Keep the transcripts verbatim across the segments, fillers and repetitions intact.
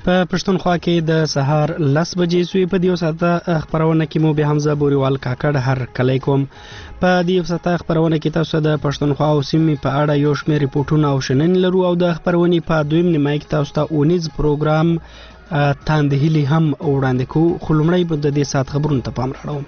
په پښتونخوا کې د سهار لس بجې سوې په دیو ساته خبرونه کې مو به حمزه بوریوال کاکړ هر کلی کوم. په دیو ساته خبرونه کې تاسو د پښتونخوا او سیمې په اړه یو شمېر ریپورتونه او شننې لرو او د خبرونې په دویم نیمه کې تاسو ته اونیز پروګرام تاندهیلی هم وړاندې کوو. خو لومړی به د دې ساعت خبرونو ته پام راړوم.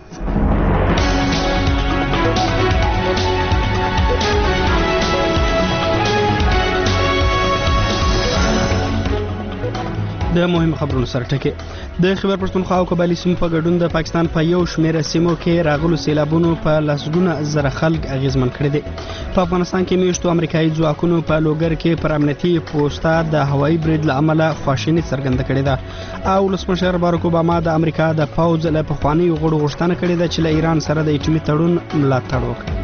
د مهم خبرونو سره ټکي د خیبر پښتونخوا او قبایلی سیمو په ګډون د پاکستان په یو شمېر سیمو کې راغلو سیلابونو په لسګونه زره خلک اغیزمن کړي دي. په افغانستان کې میشتو امریکایي ځواکونو په لوګر کې پر امنیتي پوسټه د هوایي برید له امله خواشیني څرګنده کړې ده او ولسمشر باراک اوباما د امریکا د پوځ له پخوانیو غړو غوښتنه کړې ده چې له ایران سره د اټومي تړون ملاتړ وکړي.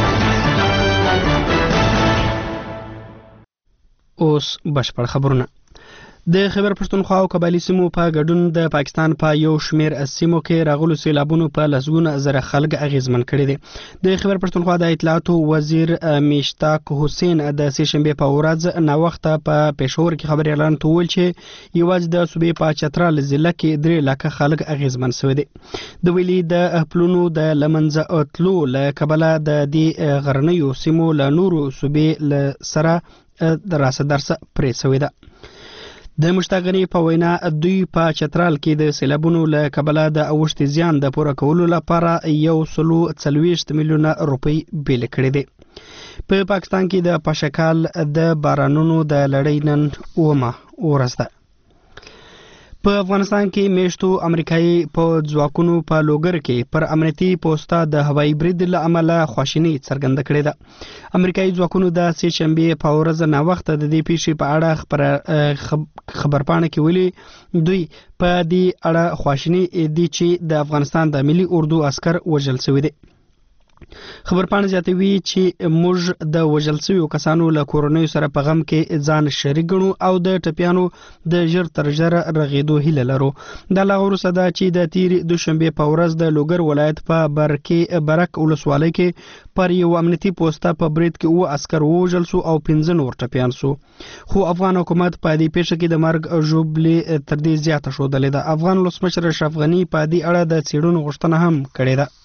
اوس بشپړ خبرونه. د خیبر پښتونخوا او قبایلی سیمو په ګډون د پاکستان په یو شمېر سیمو کې راغلو سیلابونو په لسګونه زره خلک اغیزمن کړي دي. د خیبر پښتونخوا د اطلاعاتو وزیر میشتاق حسین د سې شنبې په ورځ ناوخته په پېښور کې خبري اعلان وکړ چې یوازې د صوبې په چترال ضلع کې درې لکه خلک اغیزمن شوي دي. د ویلي د خپلونو د لمنځه اتلو له کبله د دې غرنیو سیمو له نورو صوبې له سره د راسه درسه پرې شوي ده. د مشتاقني په وینا دوی په چترال کې د سیلابونو له کبله د اوښتې زیان د پوره کولو لپاره یو سلو څلوېښت میلیونه روپۍ بیل کړي دي. په پاکستان کې د پاشکال د بارانونو د لړۍ نن اومه ورځ ده. په افغانستان کې میشتو امریکایي په ځواکونو په لوګر کې پر امنیتي پوسټه د هوایي برید له امله خواشیني څرګنده کړې ده. امریکایي ځواکونو د سې شنبې په ورځ ناوخته د دې پیښې په اړه خبرپاڼه کې ویلي دوی په دې اړه خواشیني دي چې د افغانستان د ملي اردو عسكر وژل شوي دي. خبرپاڼه زیاتوي چې موږ د وژل شویو کسانو له کورنیو سره په غم کې ځان شریک ګڼو او د ټپیانو د ژر تر ژره رغېدو هیله لرو. دا لا وروسته ده چې د تېرې دوشنبې په ورځ د لوګر ولایت په برکې برک ولسوالۍ کې پر یو امنیتي پوسټه په برید کې اووه عسکر ووژل شو او پنځه نور ټپیان شو. خو افغان حکومت په دې پیښه کې د مرګ ژوبلې تر دې زیاته ښودلې ده. افغان ولسمشر اشرف غني په دې اړه د څېړنو غوښتنه هم کړې ده.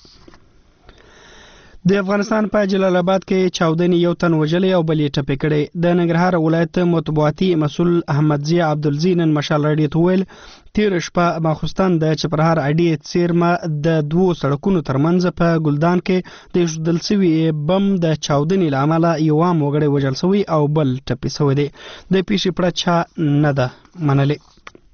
د افغانستان په جلال آباد کې چاودنې یو تن وژلی او بل یې ټپي کړی. د ننګرهار ولایت مطبوعاتي مسؤل احمد ضیا عبدالزی نن مشال راډیو ته وویل تېره شپه ماخوستن د چپرهار اډې څیرمه د دوو سړکونو ترمنځ په ګلدان کې د ایښودل شوي بم د چاودنې له امله یو عام وګړی وژل شوی او بل ټپي شوی دی. د پیښې پړه چا نه ده منلې.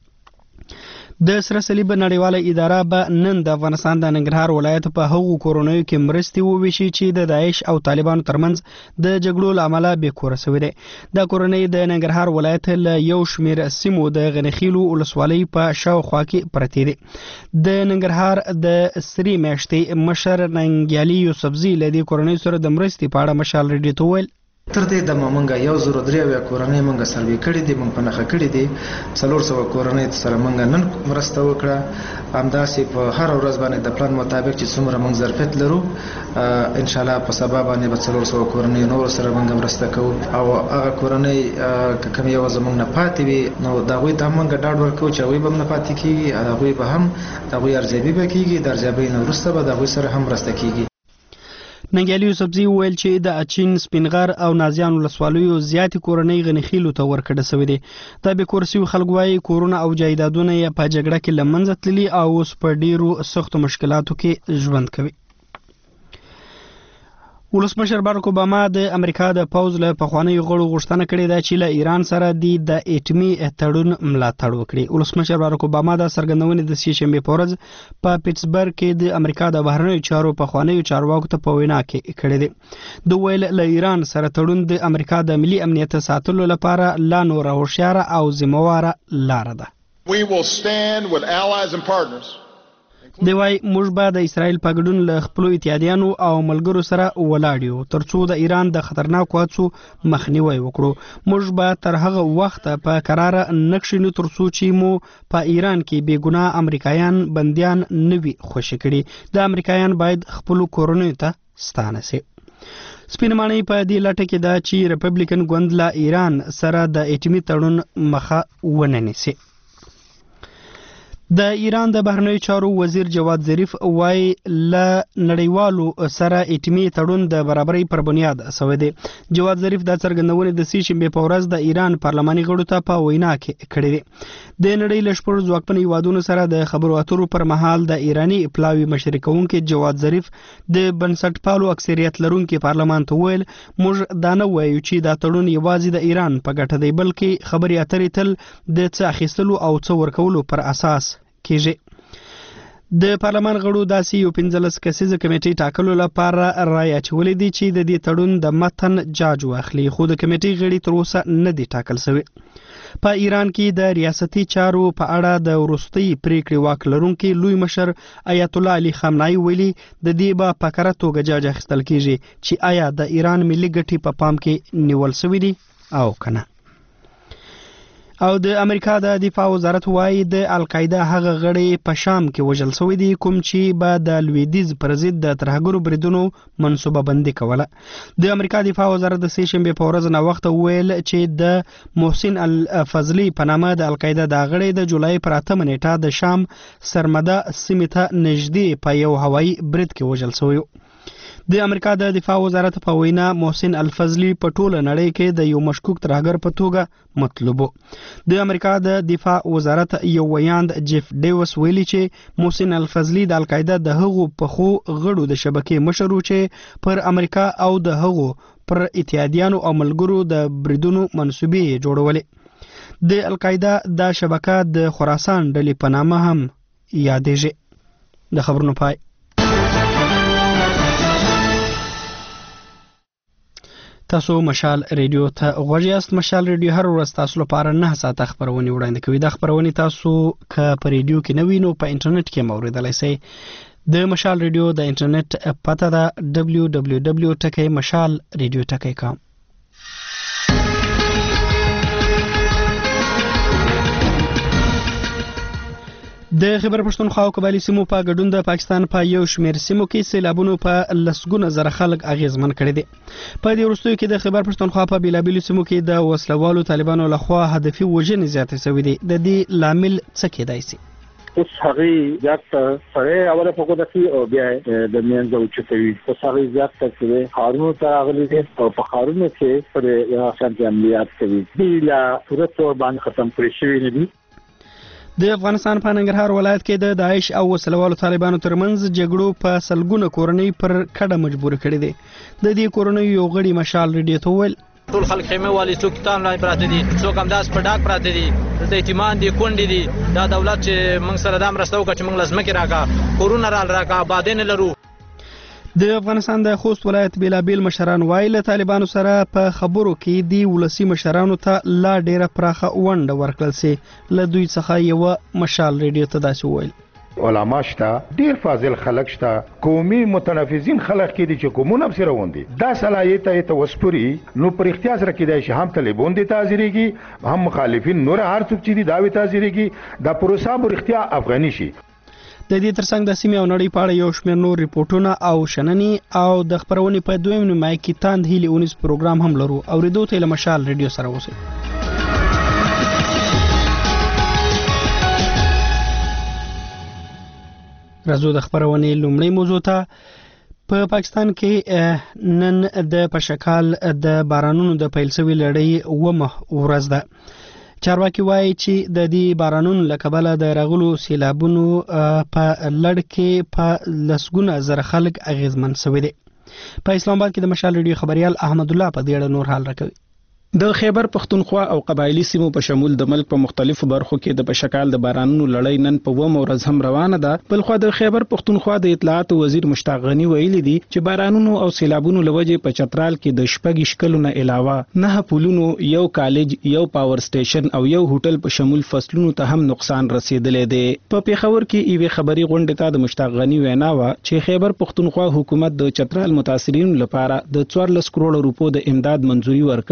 د سره صلیب نړیواله اداره به نن د افغانستان د ننګرهار ولایت په هغو کورنیو کې مرستې وویشي چې د داعش او طالبانو ترمنځ د جګړو له امله بې کوره شوي دي. دا کورنۍ د ننګرهار ولایت له یو شمېر سیمو د غنیخیلو ولسوالۍ په شاوخوا کې پرتې دي. د ننګرهار د سرې میاشتې مشر ننګیالي یوسفزي له دې کورنۍ سره د مرستې په اړه مشال راډیو ته وویل تر دې د مونږه یو زره درې اویا کورنۍ مونږه سروې کړې دي، مونږ په نښه کړې دي. څلور سوه کورنۍ سره مونږ نن مرسته وکړه. همداسې په هر ورځ باندې د پلان مطابق چې څومره مونږ ظرفیت لرو انشاءالله په سبا باندې به څلور سوه کورنۍ نور سره مونږ مرسته کوو او هغه کورنۍ که کوم یو زمونږ نه پاتې وي نو د هغوی ته هم مونږ ډاډ ورکوو چې هغوی به هم نه پاتې کېږي، هغوی به هم د هغوی ارزیابي به کېږي، د ارزیابۍ نه وروسته به د هغوی سره هم مرسته کېږي. ننګیالي یوسفزي وویل چې د اچین سپینغر او نازیان ولسوالیو زیاتې کورنۍ غنیخیلو ته ورکړه شوې دي. دا بې کوره شوي خلک وایي کورونه او جایدادونه یې په جګړه کې له منځه تللي او اوس په ډېرو سختو مشکلاتو کې ژوند کوي. ولسمشر باراک اوباما د امریکا د پوځ له پخوانیو غړو غوښتنه کړې ده چې له ایران سره د اټومي تړون ملاتړ وکړي. ولسمشر باراک اوباما د څرګندونې د سې شنبې په ورځ په پیټسبرګ کې د امریکا د بهرنیو چارو پخوانیو چارواکو ته په وینا کې کړې ده. د ویل له ایران سره تړون د امریکا د ملي امنیت ساتلو لپاره لا نوره هوښیاره او ذمهواره لاره ده. We will stand with allies and partners. دی وای موږ به د اسرائیل په ګډون له خپلو اتحادیانو او ملګرو سره ولاړ یو ترڅو د ایران د خطرناکو هڅو مخنیوی وکړو. موږ به تر هغه وخته په قراره نه کښینو ترڅو چې مو په ایران کې بې ګناه امریکایان بندیان نه وي خوشي کړي. د امریکایان باید خپلو کورنیو ته ستانه سي. سپینمانۍ په دې لټه کې ده چې ریپبلیکن ګوند له ایران سره د اټومي تړون مخه ونه نیسي. د ایران د بهرنیو چارو وزیر جواد ظریف وايي له نړیوالو سره اټومي تړون د برابرۍ پر بنیاد شوی دی. جواد ظریف دا څرګندونه د سې شنبې په ورځ د ایران پارلماني غړو ته په وینا کې کړې ده. د نړۍ له شپږ ځواکمنو هیوادونو سره د خبرو اترو پر مهال د ایراني پلاوي مشري کوونکي جواد ظریف د بنسټپالو اکثریت لرونکي پارلمان ته ویل موږ دا نه وایو چې دا تړون یوازې د ایران په ګټه دی بلکې خبرې اترې تل د څه اخیستلو او څه ورکولو پر اساس کېږي. د پارلمان غړو داسې یو پنځلس کسیزه کمیټې ټاکلو لپاره رایه اچولې دي چې د دې تړون د متن جاج واخلي خو د کمیټې غړي تر اوسه نه دي ټاکل شوي. په ایران کې د ریاستي چارو په اړه د وروستۍ پریکړې واک لرونکي لوی مشر آیت الله علي خامنه‌ای ویلي د دې به په کره توګه جاج اخیستل کېږي چې آیا د ایران ملي ګټې په پام کې نیول شوي دي او کنه. او د امریکا د دفاع وزارت وايي د القاعده هغه غړي په شام کې وژل شوی دي کوم چې به د لویدیز پر ضد د ترهګرو بریدونو منصوبه بندي کوله. د امریکا دفاع وزارت د سې شنبې په ورځ نه وخت ویل چې د محسن الفضلی په نامه د القاعده د غړي د جولای پر اتمه نیټه د شام سرمده سیمې ته نږدې په یو هوایي برید کې وژل شوی. د امریکا د دفاع وزارت په وینا محسن الفضلی په ټوله نړۍ کې د یو مشکوک ترهګر په توګه مطلوب. د امریکا د دفاع وزارت یو ویاند جیف ډیوس ویلي چې محسن الفضلی د القاعده د هغو پخو غړو د شبکې مشر و چې پر امریکا او د هغو پر اتحادیانو او ملګرو د بریدونو منسوبې جوړولې. د القاعده د شبکه د خراسان ډلې په نامه هم یادېږي. د خبرونو پای. تاسو مشال ریډیو ته غوږ یاست. مشال ریډیو هر ورځ تاسو لپاره نه ساعته خبرونه وړاندې کوي. د خبرونه تاسو که په ریډیو کې نه وینئ په انټرنیټ کې موریدلای شئ. د مشال ریډیو د انټرنیټ پته ده دبلیو دبلیو دبلیو ټکی مشال ریډیو ټکی کام. د خیبر پښتونخوا او قبایلی سیمو په ګډون د پاکستان په یو شمېر سیمو کې سیلابونو په لسګونه زره خلک اغیزمن کړي دي. په دې وروستیو کې د خیبر پښتونخوا په بیلابیلو سیمو کې د وسلوالو طالبانو لخوا هدفي وژنې زیاتې شوې دي. د دې لامل څه کېدای شي؟ اوس هغه زیات سره اوله په کومه کې او بیا د میانځو چتوي اوس هغه زیات څه خارونو ته راغلي دي او په خارونو کې پر یو شانتي عملیات کوي. بلا صورت باندې ختم کړی شوی نه دي. د افغانستان په ننګرهار ولایت کې د داعش او وسلوالو طالبانو ترمنځ جګړو په سلګونه کورنۍ پر کډه مجبور کړي دي. د دې کورنۍ یو غړي مشال ریډیو ته ویل ټول خلک خیمه والی څوک تان نه پراته دي څوک هم داس په ډاک پراته دي د ایتمان دي کونډې دي دا دولت چې موږ سره د امرستو کچ موږ لازم کې راکا کورونه را راکا بادین لرو. د افغانستان د خوست ولایت بیلابیل مشران وایي له طالبانو سره په خبرو کې دی ولسی مشرانو ته لا ډیره پراخه ونډه ورکړل سي. له دوی څخه یو مشال ریډیو ته داسې ویل علما شته ډیر فاضل خلک شته قومي متنفذین خلک کې دي چې کومونه سره وندي دا صلاحیت ته وسپوري نو پر اختیار سره کې دي چې هم طالبان دي تاجريږي هم مخالفین نور هر څوک چې دي دا وی تاجريږي دا پروسه پر اختیار افغاني شي. د دې ترڅنګ د سیمې او نړۍ په اړه یو شمېر نور ریپورتونه او شننې او د خبرونې په دویم نیمایي کې تاند هیلي اونیز پروګرام هم لرو. اورېدو ته له مشال ریډیو سره اوسئ. راځو د خبرونې لومړۍ موضوع ته. په پاکستان کې نن د پشکال د بارانونو د پیل شوي لړۍ اومه ورځ ده. چارواکي وایي چې د دې بارانونو له کبله د راغلو سیلابونو په لړ کې په لسګونه زره خلک اغیزمن شوي دي. په اسلام آباد کې د مشال ریډیو خبريال احمد الله په دې اړه نور حال راکوي. د خیبر پښتونخوا او قبایلی سیمو په شمول د ملک په مختلفو برخو کې د بشکال د بارانونو لړۍ نن په ومه ورځ هم روانه ده. بلخو د خیبر پښتونخوا د اطلاعات وزیر مشتاق غنی ویلي دي چې بارانونو او سیلابونو لوجې په چترال کې د شپږ شکلونه علاوه نه پولونو یو کالج یو پاور سټیشن او یو هوټل په شمول فصلونو ته هم نقصان رسیدلې دی. په پیښور کې ایوه خبري غونډه ته د مشتاق غنی وینا و چې خیبر پښتونخوا حکومت د چترال متاثرینو لپاره د څوارلس کروڑ روپو د امداد منځوري ورکړې ده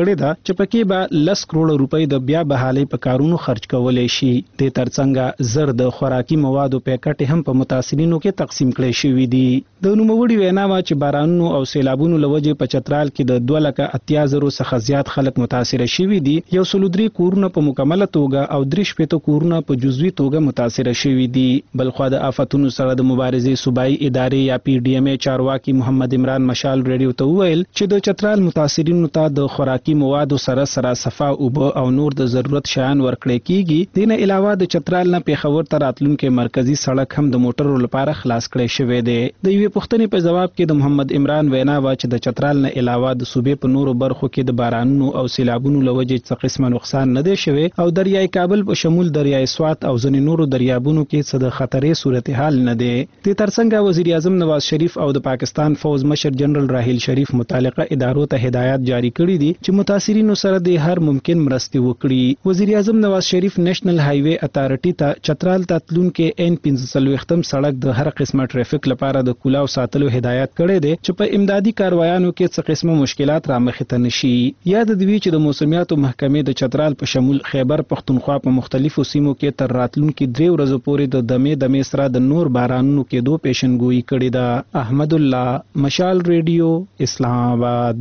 چې پکې به لس کروڑ روپۍ د بیا بحالۍ په کارونو خرج کولای شي. د ترڅنګ زر د خوراکي موادو پیکټ هم په متاثرینو کې تقسیم کړي شوی دي. د نوموړي وینا وا چې بارانونو او سیلابونو لوجه په چترال کې د دوه لکه اتیا زرو څخه زیات خلک متاثر شوي دي. یو سل درې کورونه په مکمله توګه او درې شپېته کورونه په جزوي توګه متاثر شوي دي. بلخوا د آفتونو سره د مبارزې صوبایي ادارې یا پی ډي ایم ای چارواکي محمد عمران مشال ریډیو ته وویل چې د چترال متاثرینو ته د خوراکي موادو سره سره صفا اوبه او نور د ضرورت شیان ورکړل کیږي. دینه علاوه د چترال نه پیښور ته راتلونکي مرکزی سړک هم د موټرو لپاره خلاص کړی شوی دی. د یوې پوښتنې په جواب کې د محمد عمران وینا وا چې د چترال نه علاوه د صوبې په نورو برخو کې د بارانونو او سیلابونو لوجه څه قسمه نقصان نه دی شوی او دریای کابل په شمول دریای سوات او ځینې نورو دریابونو کې څه د خطرې صورتحال نه دی. د ترڅنګ وزیر اعظم نواز شریف او د پاکستان فوج مشر جنرال راحیل شریف متعلقه ادارو ته هدایت جاری کړي دي چې متاثرینو سره د هر ممکن مرستې وکړي. وزیر اعظم نواز شریف نېشنل های وی اتارټي ته چترال تتلونکو ان پنځه څلوېښتم سړک د هر قسمه ټریفیک لپاره د کولاو ساتلو هدایت کړي دي چې په امدادي کاروایانو کې څه قسمه مشکلات رامخې ته نشي. یاد دی چې د موسمیاتو محکمې د چترال په شمول خیبر پښتونخوا په مختلفو سیمو کې تر راتلونکو درې ورځې پورې د دمې دمې سره د نور بارانونو کې دوه پیشنګوئی کړې ده. احمد الله، مشال ریډیو، اسلام آباد.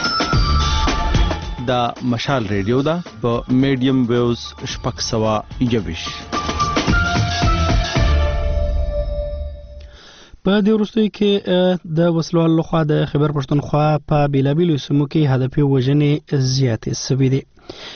دا مشال ریډیو ده په میډیم ویوز شپږ سوه یوویشت. په دې وروستیو کې د وسلوالو لخوا د خیبر پښتونخوا په بیلابیلو سیمو کې هدفي وژنې زیاتې شوې دي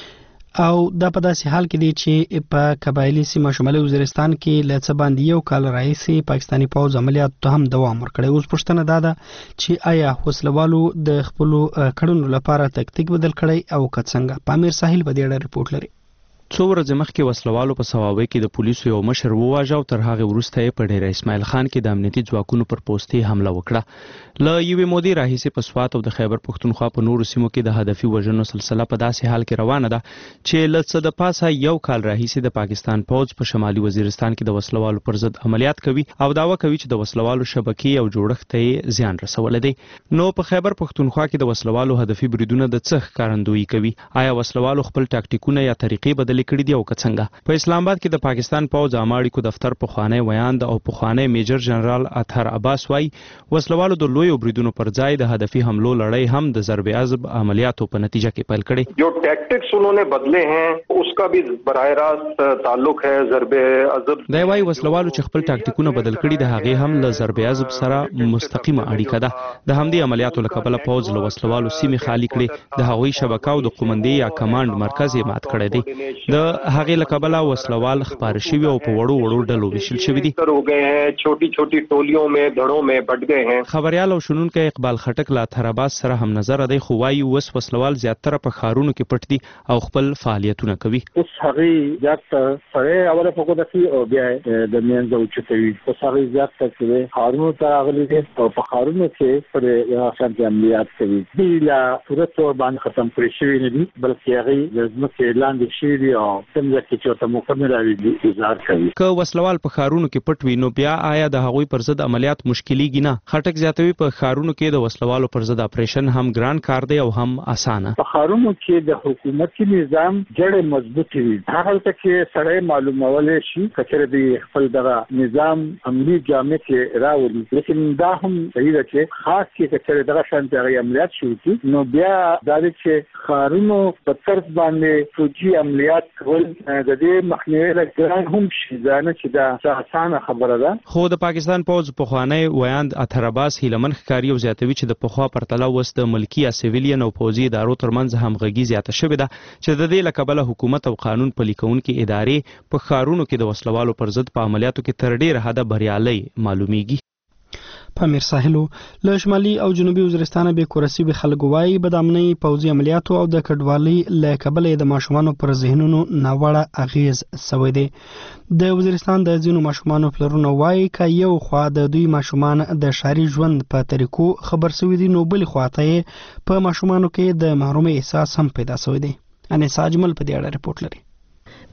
او دا په داسې حال کې دی چې په قبایلی سیمه شمالي وزیرستان کې له څه باندې یو کال راهیسې پاکستاني پوځ عملیاتو ته هم دوام ورکړی. اوس پوښتنه دا ده چې آیا وسلوالو د خپلو کړنو لپاره تکتیک بدل کړی او که څنګه؟ پامیر ساحل په دې اړه رپورټ لري. څو ورځې مخکې وسلوالو په سواوۍ کې د پولیسو یو مشر وواژه او تر هغې وروسته یې په ډیره اسماعیل خان کې د امنیتي ځواکونو پر پوستې حمله وکړه. له یوې مودې راهیسې په سوات او د خیبر پښتونخوا په نورو سیمو کې د هدفي وژنو سلسله په داسې حال کې روانه ده چې له څه د پاسه یو کال راهیسې د پاکستان پوځ په شمالي وزیرستان کې د وسلوالو پر ضد عملیات کوي او دعوه کوي چې د وسلوالو شبکې او جوړښت ته یې زیان رسولی دی. نو په خیبر پښتونخوا کې د وسلوالو هدفي بریدونه د څه ښکارندویي کوي؟ آیا وسلوالو خپل ټاکټیکونه یا طریقې بدلې کړي دي او که څنګه؟ په اسلام آباد کې د پاکستان پوځ عامه اړیکو دفتر پخوانی ویاند او پخوانی میجر جنرال اطهر عباس وايي وسلوالو د لویو بریدونو پر ځای د هدفي حملو لړۍ هم د ضرب عضب عملیاتو په نتیجه کې پیل کړي. جو ټیکټکس انہوں نے بدلے ہیں اس کا بھی براہ راست تعلق ہے ضرب عضب. دا وايي وسلوالو چې خپل ټاکټیکونه بدل کړي د هغې هم له ضرب عضب سره مستقیمه اړیکه ده. د همدې عملیاتو له کبله پوځ له وسلوالو سیمې خالي کړي، د هغوی شبکه او د قومندې یا کمانډ مرکز یې مات کړی دی. د هغې کبلا وسلوال خبر شوی او په وړو وړو ډلو ویشل شوی دي. ہو گئے ہیں چھوٹی چھوٹی ټولیوں میں دھڑوں میں بٹ گئے ہیں. خبريال او شنونکو اقبال خټک لا تراباس سره هم نظر دی خو وايي وس وسلوال زیاتره په خارونو کې پټ دي او خپل فعالیتونه کوي. اوس هغه زیات سره اوله فوکو دسی او بیا د میانځو چتوي اوس هغه زیات سره خارونو ته غلي دي او په خارونو کې پر یو شانتي عملیات کوي. بلا صورت باندې ختم کړی شوی نه دي بلکې هغه د ځمکې لاندې شي دي او څنګه چې ته مکمل انتظار کوي. که وسلوال په خارونو کې پټ وي نو بیا آیا د هغوی پر ضد عملیات مشکلیږي نه؟ خټک زیاتوي په خارونو کې د وسلوالو پر ضد اپریشن هم ګران کار دی او هم اسانه. په خارونو کې د حکومتي نظام جوړه مضبوطی وي. هغه ته کې سړی معلومول شي کچره دی خپل دغه نظام عملی جامع کې راولي. لیکن دا هم صحیح ده چې خاص کې کچره دغه شانتي عملیات شوي دي نو بیا دا چې خارونو په طرف باندې فوجي عملیات کول د دې مخنیوي لپاره هم شي ځانه چې دا اسانه خبره ده. خو د پاکستان پوځ پخوانی ویاند اطهر عباس هیلمن ښکاري او زیاتوي چې د پخوا پرتله اوس د ملکي یا سیویلین او پوځي ادارو ترمنځ همغږي زیاته شوې ده چې د دې له کبله حکومت او قانون پلي کوونکې ادارې په ښارونو کې د وسلوالو پر ضد په عملیاتو کې تر ډېره حده بریالۍ معلومیږي. پامیر ساحلو له شمالي او جنوبي وزیرستان به کورسي به خلکو وايي بدامنۍ پوځي عملیاتو او د کډوالۍ له کبله د ماشومانو پر ذهنونو ناوړه اغیز سوی دی. د وزیرستان د ځینو ماشومانو پلرونه وايي ک یو خوا د دوی ماشومان د شاري ژوند په طریقو خبر سوي دي نو بل خواته په ماشومانو کې د محرومي احساس هم پیدا سوی دی. انیس اجمل په دې اړه رپورټ لري.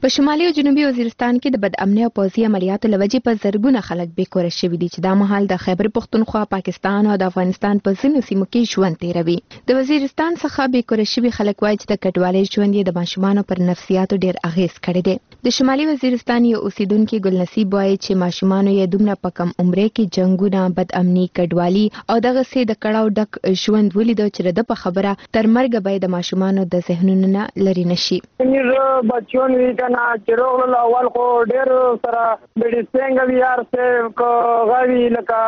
په شمالي او جنوبي وزیرستان کې د بد امنۍ او پوځي عملیاتو لوجې په زرګونه خلک بې کوره شوي دي چې دا مهال د خیبر پښتونخوا، پاکستان او د افغانستان په ځینو سیمو کې ژوند تیروي. د وزیرستان څخه بې کوره شوي خلک وایي چې د کډوالۍ ژوند یې د ماشومانو پر نفسیاتو ډېر اغیز کړی دی. د شمالي وزیرستان یو اوسیدونکي ګل نصیب وایي چې ماشومانو یې دومره په کم عمره کې جنګونه، بد امني، کډوالي او دغسې د کړاو ډک ژوند ولیدو چې د په خبره تر مرګه به د ماشومانو د ذهنونو نه لرې نشي. موږ بچیون وی کنه چې روغله اول خو ډېر سره بیډي څنګه یار څه کو غوي لکه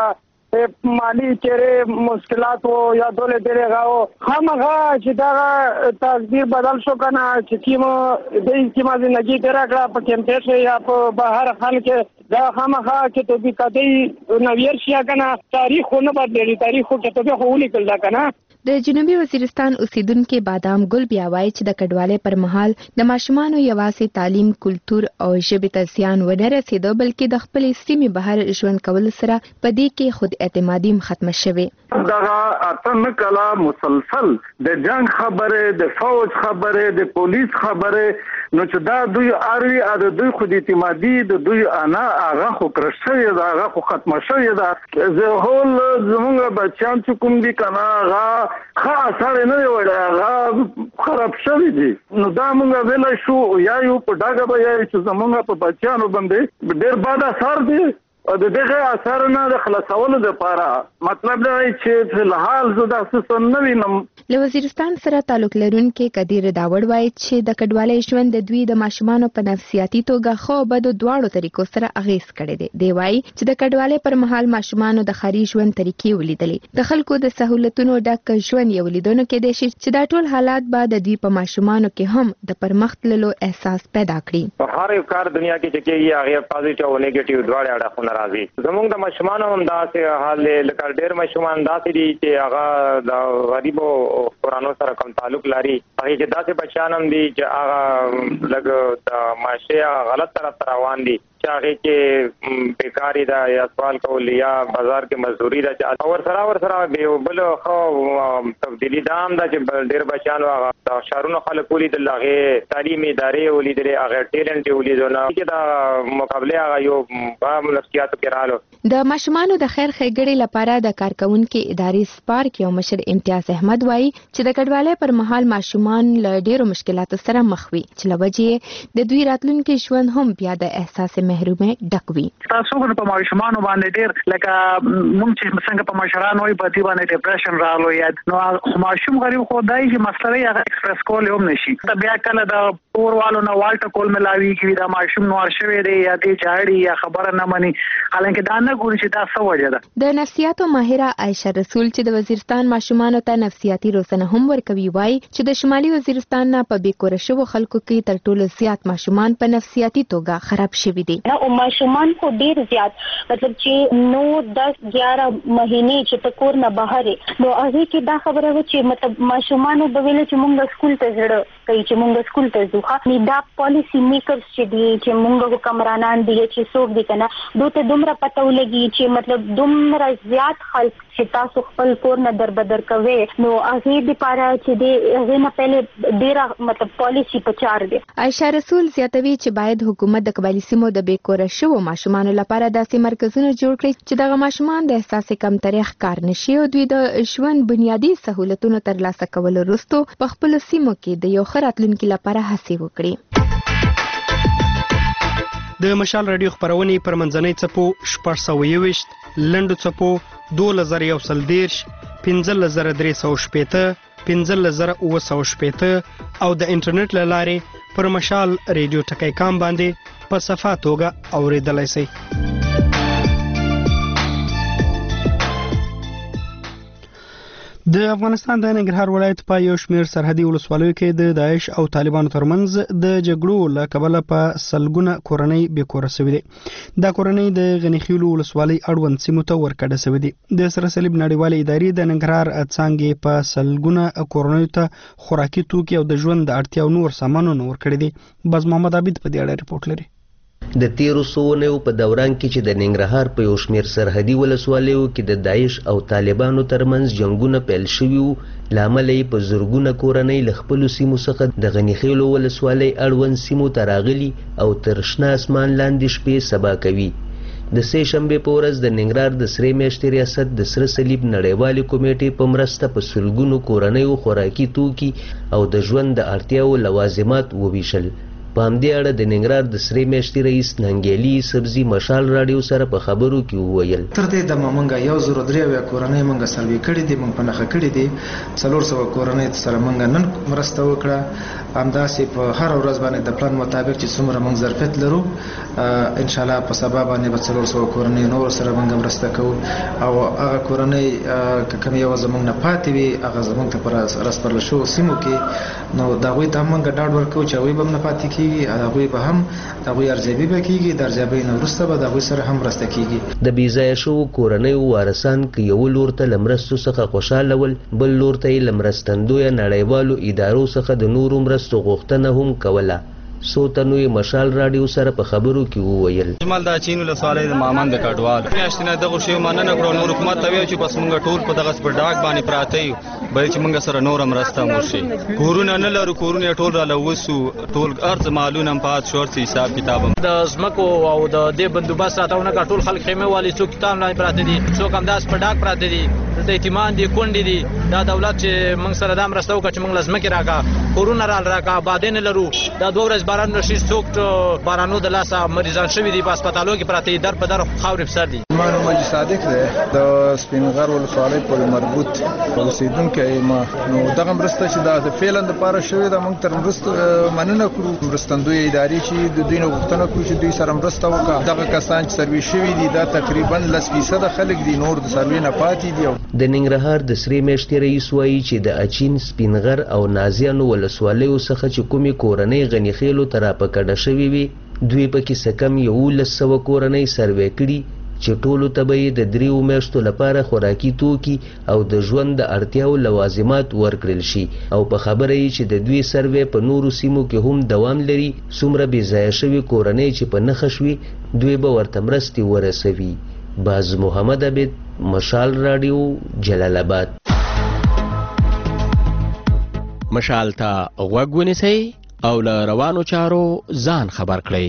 مالی چیرې مشکلات وو یا دولت ډېرې غاو خامخا چې دا تقدیر بدل شو کنه چې کیمو د کیمه زندگی تیرا کړه په کمپیوټر یا په بهر خان کې دا خامخا چې ته به کدی نویر شیا کنه تاریخ نه بدلېږي تاریخ کې ته به هولي کړل کنه. د جنوبي وزیرستان اوسیدونکو بادام ګل بیا وایي چې د کډوالۍ پر مهال د ماشومانو یوازې تعلیم، کلتور او ژبې ته زیان ونه رسېدو بلکې د خپلې سیمې بهر ژوند کول سره په دې کې خود اعتمادي هم ختمه شوې. دغه اتم کلا مسلسل د جنگ خبره، د فوج خبره، د پولیس خبره، نو چې دا دوی اړوي د دوی خود اعتمادي د دوی انا هغه خو کرشي دا هغه خو ختمه شوې ده. زه هول زمونږ بچیان چې کوم دي کنه هغه خاص اړ نه وړي هغه خراب شوی دي. نو دا موږ ویل شو یا یو په ډاګه به یا چې زمونږ په بچیانو باندې ډېر بد اثر دي او د دغه اثر نه د خلاصولو لپاره مطلب دا چې په الحال زه د اساس نه وینم. له وزیرستان سره تعلق لرونکي قدیر داوړ وایي چې د کډوالۍ ژوند د دوی د ماشومانو په نفسیاتي توګه خو بد دواړو طریقو سره اغیز کړی دی. دی وایي چې د کډوالۍ پر مهال ماشومانو د خاري ژوند طریقې ولیدلې، د خلکو د سہولتونو ډک ژوند یې ولیدونه کې دي چې دا ټول حالات به د دوی په ماشومانو کې هم د پرمخ تللو احساس پیدا کړي. هر یو کار دنیا کې چې کېږي هغه پازیټیو او نیگیټیو دواړه اړخونه راځي. زموږ د ماشومانو هم داسې حال لکه ډېر ماشومان داسې دي چې هغه د غریبو کورانو سره کوم تعلق لري، هغه چې داسې بچیان هم دي چې هغه لږ د معاشي غلط طرف ته روان دي چې هغه کې بیکاری ده یا سوال کول یا بازار کې مزدوري ده او ورسره ورسره به بل خو تبدیلی دام ده چې ډېر بچیان هغه د شهرونو خلک ولیدل، هغه تعلیمي ادارې ولیدلې، هغه ټیلنټ ولیدونه چې دا مقابله هغه یو په نفسیاتو کې رالو. د ماشومانو د خیر ښېګړې لپاره د کارکونکو ادارې سپارک یو مشر امتیاز احمد وایي چې د کډوالۍ پر مهال ماشومان له ډېرو مشکلاتو سره مخ وي چې له وجې د دوی راتلونکي ژوند هم بیا د احساس محرومۍ ډک وي. تاسو په ماشومانو باندې ډېر لکه موږ چې څنګه په مشرانو وي په دې باندې ډیپریشن رالو یا نو ماشوم غریب خو دای چې مسله یې هغه ایکسپریس کول هم نشي. دا بیا کله د پوروالو نه والټ کول ملاوي کې دا ماشوم نور شوی دی یا دې جاړي یا خبره نه مني، حالانکه دا نه ګوري چې دا څه وجه ده. د نفسیاتو ماهره عائشه رسول چې د وزیرستان ماشومانو ته نفسیاتي روزنه هم ورکوي وایي چې د شمالي وزیرستان نه په بیکوره شوو خلکو کې تر ټولو زیات ماشومان په نفسیاتي توګه خراب شوي دي. او ماشومان خو ډیر زیات مطلب چې نو دس ګیاره مهینې چې په کور نه بهر نو هغه کې دا خبره و چې مطلب ماشومانو به ویل چې موږ سکول ته ځړو کوي چې موږ سکول ته ځو. نو دا پالیسی میکرز چې دي چې موږ حکمرانان دي چې څوک دي کنه دوی ته دومره پته ولګي چې مطلب دومره زیات خلک چې تاسو خپل کور نه دربدر کوي نو هغه د پاره چې د هغه نه پهله ډیره مطلب پالیسی په چار دي. عائشه رسول زیاتوي چې باید حکومت د قبایلی سیمو د بیکوره شوو ماشومانو لپاره داسې مرکزونه جوړ کړي چې دغه ماشومان د احساس کمترۍ ښکار نشي او دوی د ژوند بنیادی سہولتونو ترلاسه کولو وروسته په خپل سیمو کې د یو ښه راتلونکي لپاره هڅې وکړي. د مشال رادیو خبرونه پر منځنۍ څپو شپږ سوه یوویشت، لنډو څپو دولس زره یو سل دېرش، پنځلس زره درې سوه شپېته، پنځلس زره اووه سوه شپېته او د انټرنیټ له لارې پر مشال رادیو ټکی کام باندې په صفه توګه اورېدلی شئ. د افغانستان د ننګرهار ولایت په یو شمېر سرحدي ولسوالیو کې د داعش او طالبانو ترمنځ د جګړو له کبله په سلګونه کورنۍ بېکوره شوې دي. دا کورنۍ د غنیخیلو ولسوالۍ اړوند سیمو ته ورکډه شوې دي. د سره صلیب نړیوالې ادارې د ننګرهار څانګې په سلګونه کورنیو ته خوراکي توکي او د ژوند د اړتیاو نور سامانونه ورکړي دي. باز محمد عابد په دې اړه ریپورت لري. د تیرو سوونیو په دوران کې چې د ننګرهار په یو شمېر سرحدي ولسوالیو کې د داعش او طالبانو ترمنځ جنګونه پیل شوي وو، له امله یې په زرګونه کورنۍ له خپلو سیمو څخه د غني خیلو ولسوالۍ اړوند سیمو ته راغلي او تر شنه اسمان لاندې شپې سبا کوي. د سې شنبې په ورځ د ننګرهار د سرې میاشتې ریاست د سره صلیب نړیوالې کمیټې په مرسته په سلګونو کورنیو خوراکي توکي او د ژوند د اړتیاو لوازمات وویشل. په همدې اړه د ننګرهار د سرې میاشتې رئیس ننګیالي سبزي مشال راډیو سره په خبرو کې وویل تر دې دمه موږ یو زر درې اویا کورنۍ موږ سروې کړې دي، موږ په نښه کړې دي. څلور سوه کورنۍ سره موږ نن مرسته وکړه. همداسې په هر ورځ باندې د پلان مطابق چې څومره موږ ظرفیت لرو انشاءالله په سبا باندې به څلور سوه کورنۍ نور سره موږ مرسته کوو، او هغه کورنۍ که کوم یو زموږ نه پاتې وي هغه زموږ ته په راسپارل شوو سیمو کې نو د هغوی ته هم موږ ډاډ ورکوو چې هغوی به هم نه پاتې کېږي، هغوی به هم د هغوی ارزیابي به کېږي، د ارزیابۍ نه وروسته به د هغوی سره هم مرسته کېږي. د بېځایه شوو کورنیو وارثان که یو لور ته له مرستو څخه خوشحاله ول، بل لور ته یې له مرستندویه نړیوالو ادارو څخه د نورو مرستو غوښتنه هم کوله. څو تنو یې مشال راډیو سره په خبرو کې وویل جمال دا چین ولسوالۍ د مامان د کډوال میاشتې نه دغه شی مننه کړو، نور حکومت ته ویل چې بس موږ ټول په دغه په ډاک باندې پراته یو، بل چې موږ سره نور مرسته وشي. کورونه نه لرو، کورونه ټول را لوسو، ټول ارز مالونه هم پات شورت حساب کتاب د زمکو او د دې بندوبست راتاونه کا ټول خلک خیمه والی څوک کتاب نه پراته دي، څوک هم داس په ډاک پراته دي، د اعتماد دي کونډې دي. دا دولت چې موږ سره دا مرسته وکړه چې موږ لازمه کې راکا کورونه را راکا بادین لرو. دا دوه ورځې باران راشي، څوک بارانو د لاسه مریضان شوي دي، په هسپتالو کې پراته دي، در په در خاورې په سر دي. ما نوم حاجي صادق دی، د سپینغر ولسوالۍ پورې مربوط اوسېدونکی یم. نو دغه مرسته چې دا فعلا دپاره شوې ده موږ تر مرستو مننه کړو. مرستندویه ادارې چې د دوی نه غوښتنه کړو چې دوی سره مرسته وکړه. دغه کسان چې سروې شوي دي دا تقریبا لس فیصده خلک دي، نور د سروې نه پاتې دي. د ننګرهار د سرې میاشتې رئیس وایي چې د اچین، سپینغر او نازیانو ولسوالیو څخه چې کومې کورنۍ غني خیلو ته راپکډه شوي وي، دوی پکې څه کم یولس سوه کورنۍ سروې کړي چې ټولو ته به یې د دریو میاشتو لپاره خوراکي توکي او د ژوند د اړتیاو لوازمات ورکړل شي. او په خبره یې چې د دوی سروې په نورو سیمو کې هم دوام لري، څومره بېځایه شوي کورنۍ چې په نښه شوي دوی به ورته مرستې ورسوي. باز محمد عبید، مشال راډیو، جلال آباد. مشال ته غوږ ونیسئ او له روانو چارو ځان خبر کړئ.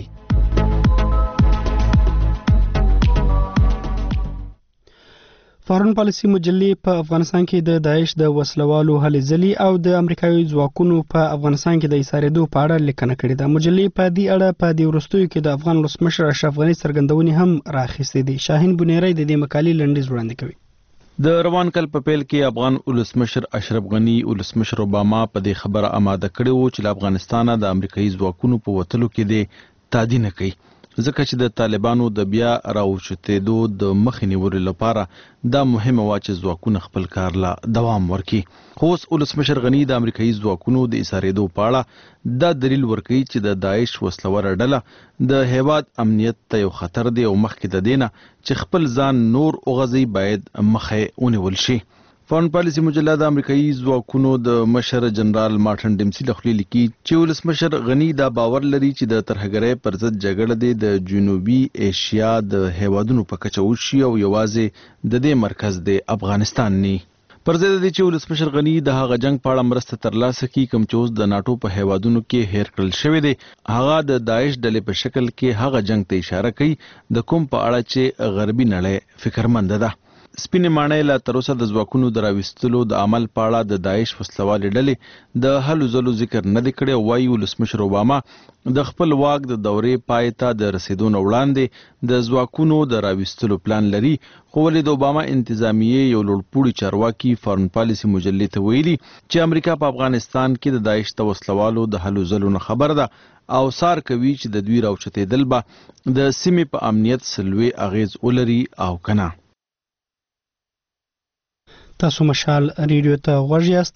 فارن پالیسي مجلې په افغانستان کې د داعش د وسلوالو هلې ځلې او د امریکایي ځواکونو په افغانستان کې د ایسارېدو په اړه لیکنه کړې ده. مجلې په دې اړه په دې وروستیو کې د افغان ولسمشر اشرف غني څرګندونې هم راخیستې دي. شاهین بنیری د دې مقالې لنډیز وړاندې کوي. د روان کال په پیل کې افغان ولسمشر اشرف غني ولسمشر اوباما په دې خبره آماده کړې و چې له افغانستانه د امریکایي ځواکونو په وتلو کې د تعدی نه کوي، ځکه چې د طالبانو د بیا راوچتېدو د مخې نیولو لپاره دا مهمه وه چې ځواکونه خپل کار لا دوام ورکړي. خو اوس ولسمشر غني د امریکایي ځواکونو د ایسارېدو په اړه دا دلیل ورکوي چې د داعش وسلوره ډله د هیواد امنیت ته یو خطر دی او مخکې د دې نه چې خپل ځان نور وغځوي باید مخه ونیول شي. فارن پالیسي مجله د امریکایي ځواکونو د مشر جنرال مارټن ډیمسي له خولې لیکي چې ولسمشر غني دا باور لري چې د ترهګرۍ پر ضد جګړه دی د جنوبي ایشیا د هیوادونو په کچه وشي او یوازې د دې مرکز د افغانستان نه. پر ضد دی چې ولسمشر غني د هغه جنگ په اړه مرسته ترلاسه کړي کوم چې اوس د ناټو په هیوادونو کې هیر کړل شوی دی. هغه د داعش ډلې په شکل کې هغه جنگ ته اشاره کوي د کوم په اړه چې غربي نړۍ فکرمند ده. سپینې ماڼۍ لا تر اوسه د ځواکونو د راویستلو د عمل په اړه د داعش وسلوالې ډلې د هلو ځلو ذکر نه دی کړی او وایي ولسمشر اوباما د خپل واک د دورې پای ته د رسېدو نه وړاندې د ځواکونو د راویستلو پلان لري. خو ولې د اوباما انتظامیې یو لوړپوړي چارواکي فارن پالیسي مجلې ته ویلي چې امریکا په افغانستان کې د داعش د وسلوالو د هلو ځلو نه خبر ده او سار کوي چې د دوی راوچتېدل به د سیمې په امنیت سلوي اغیز ولري او کنه. تاسو مشال ریډیو ته غوږ یاست.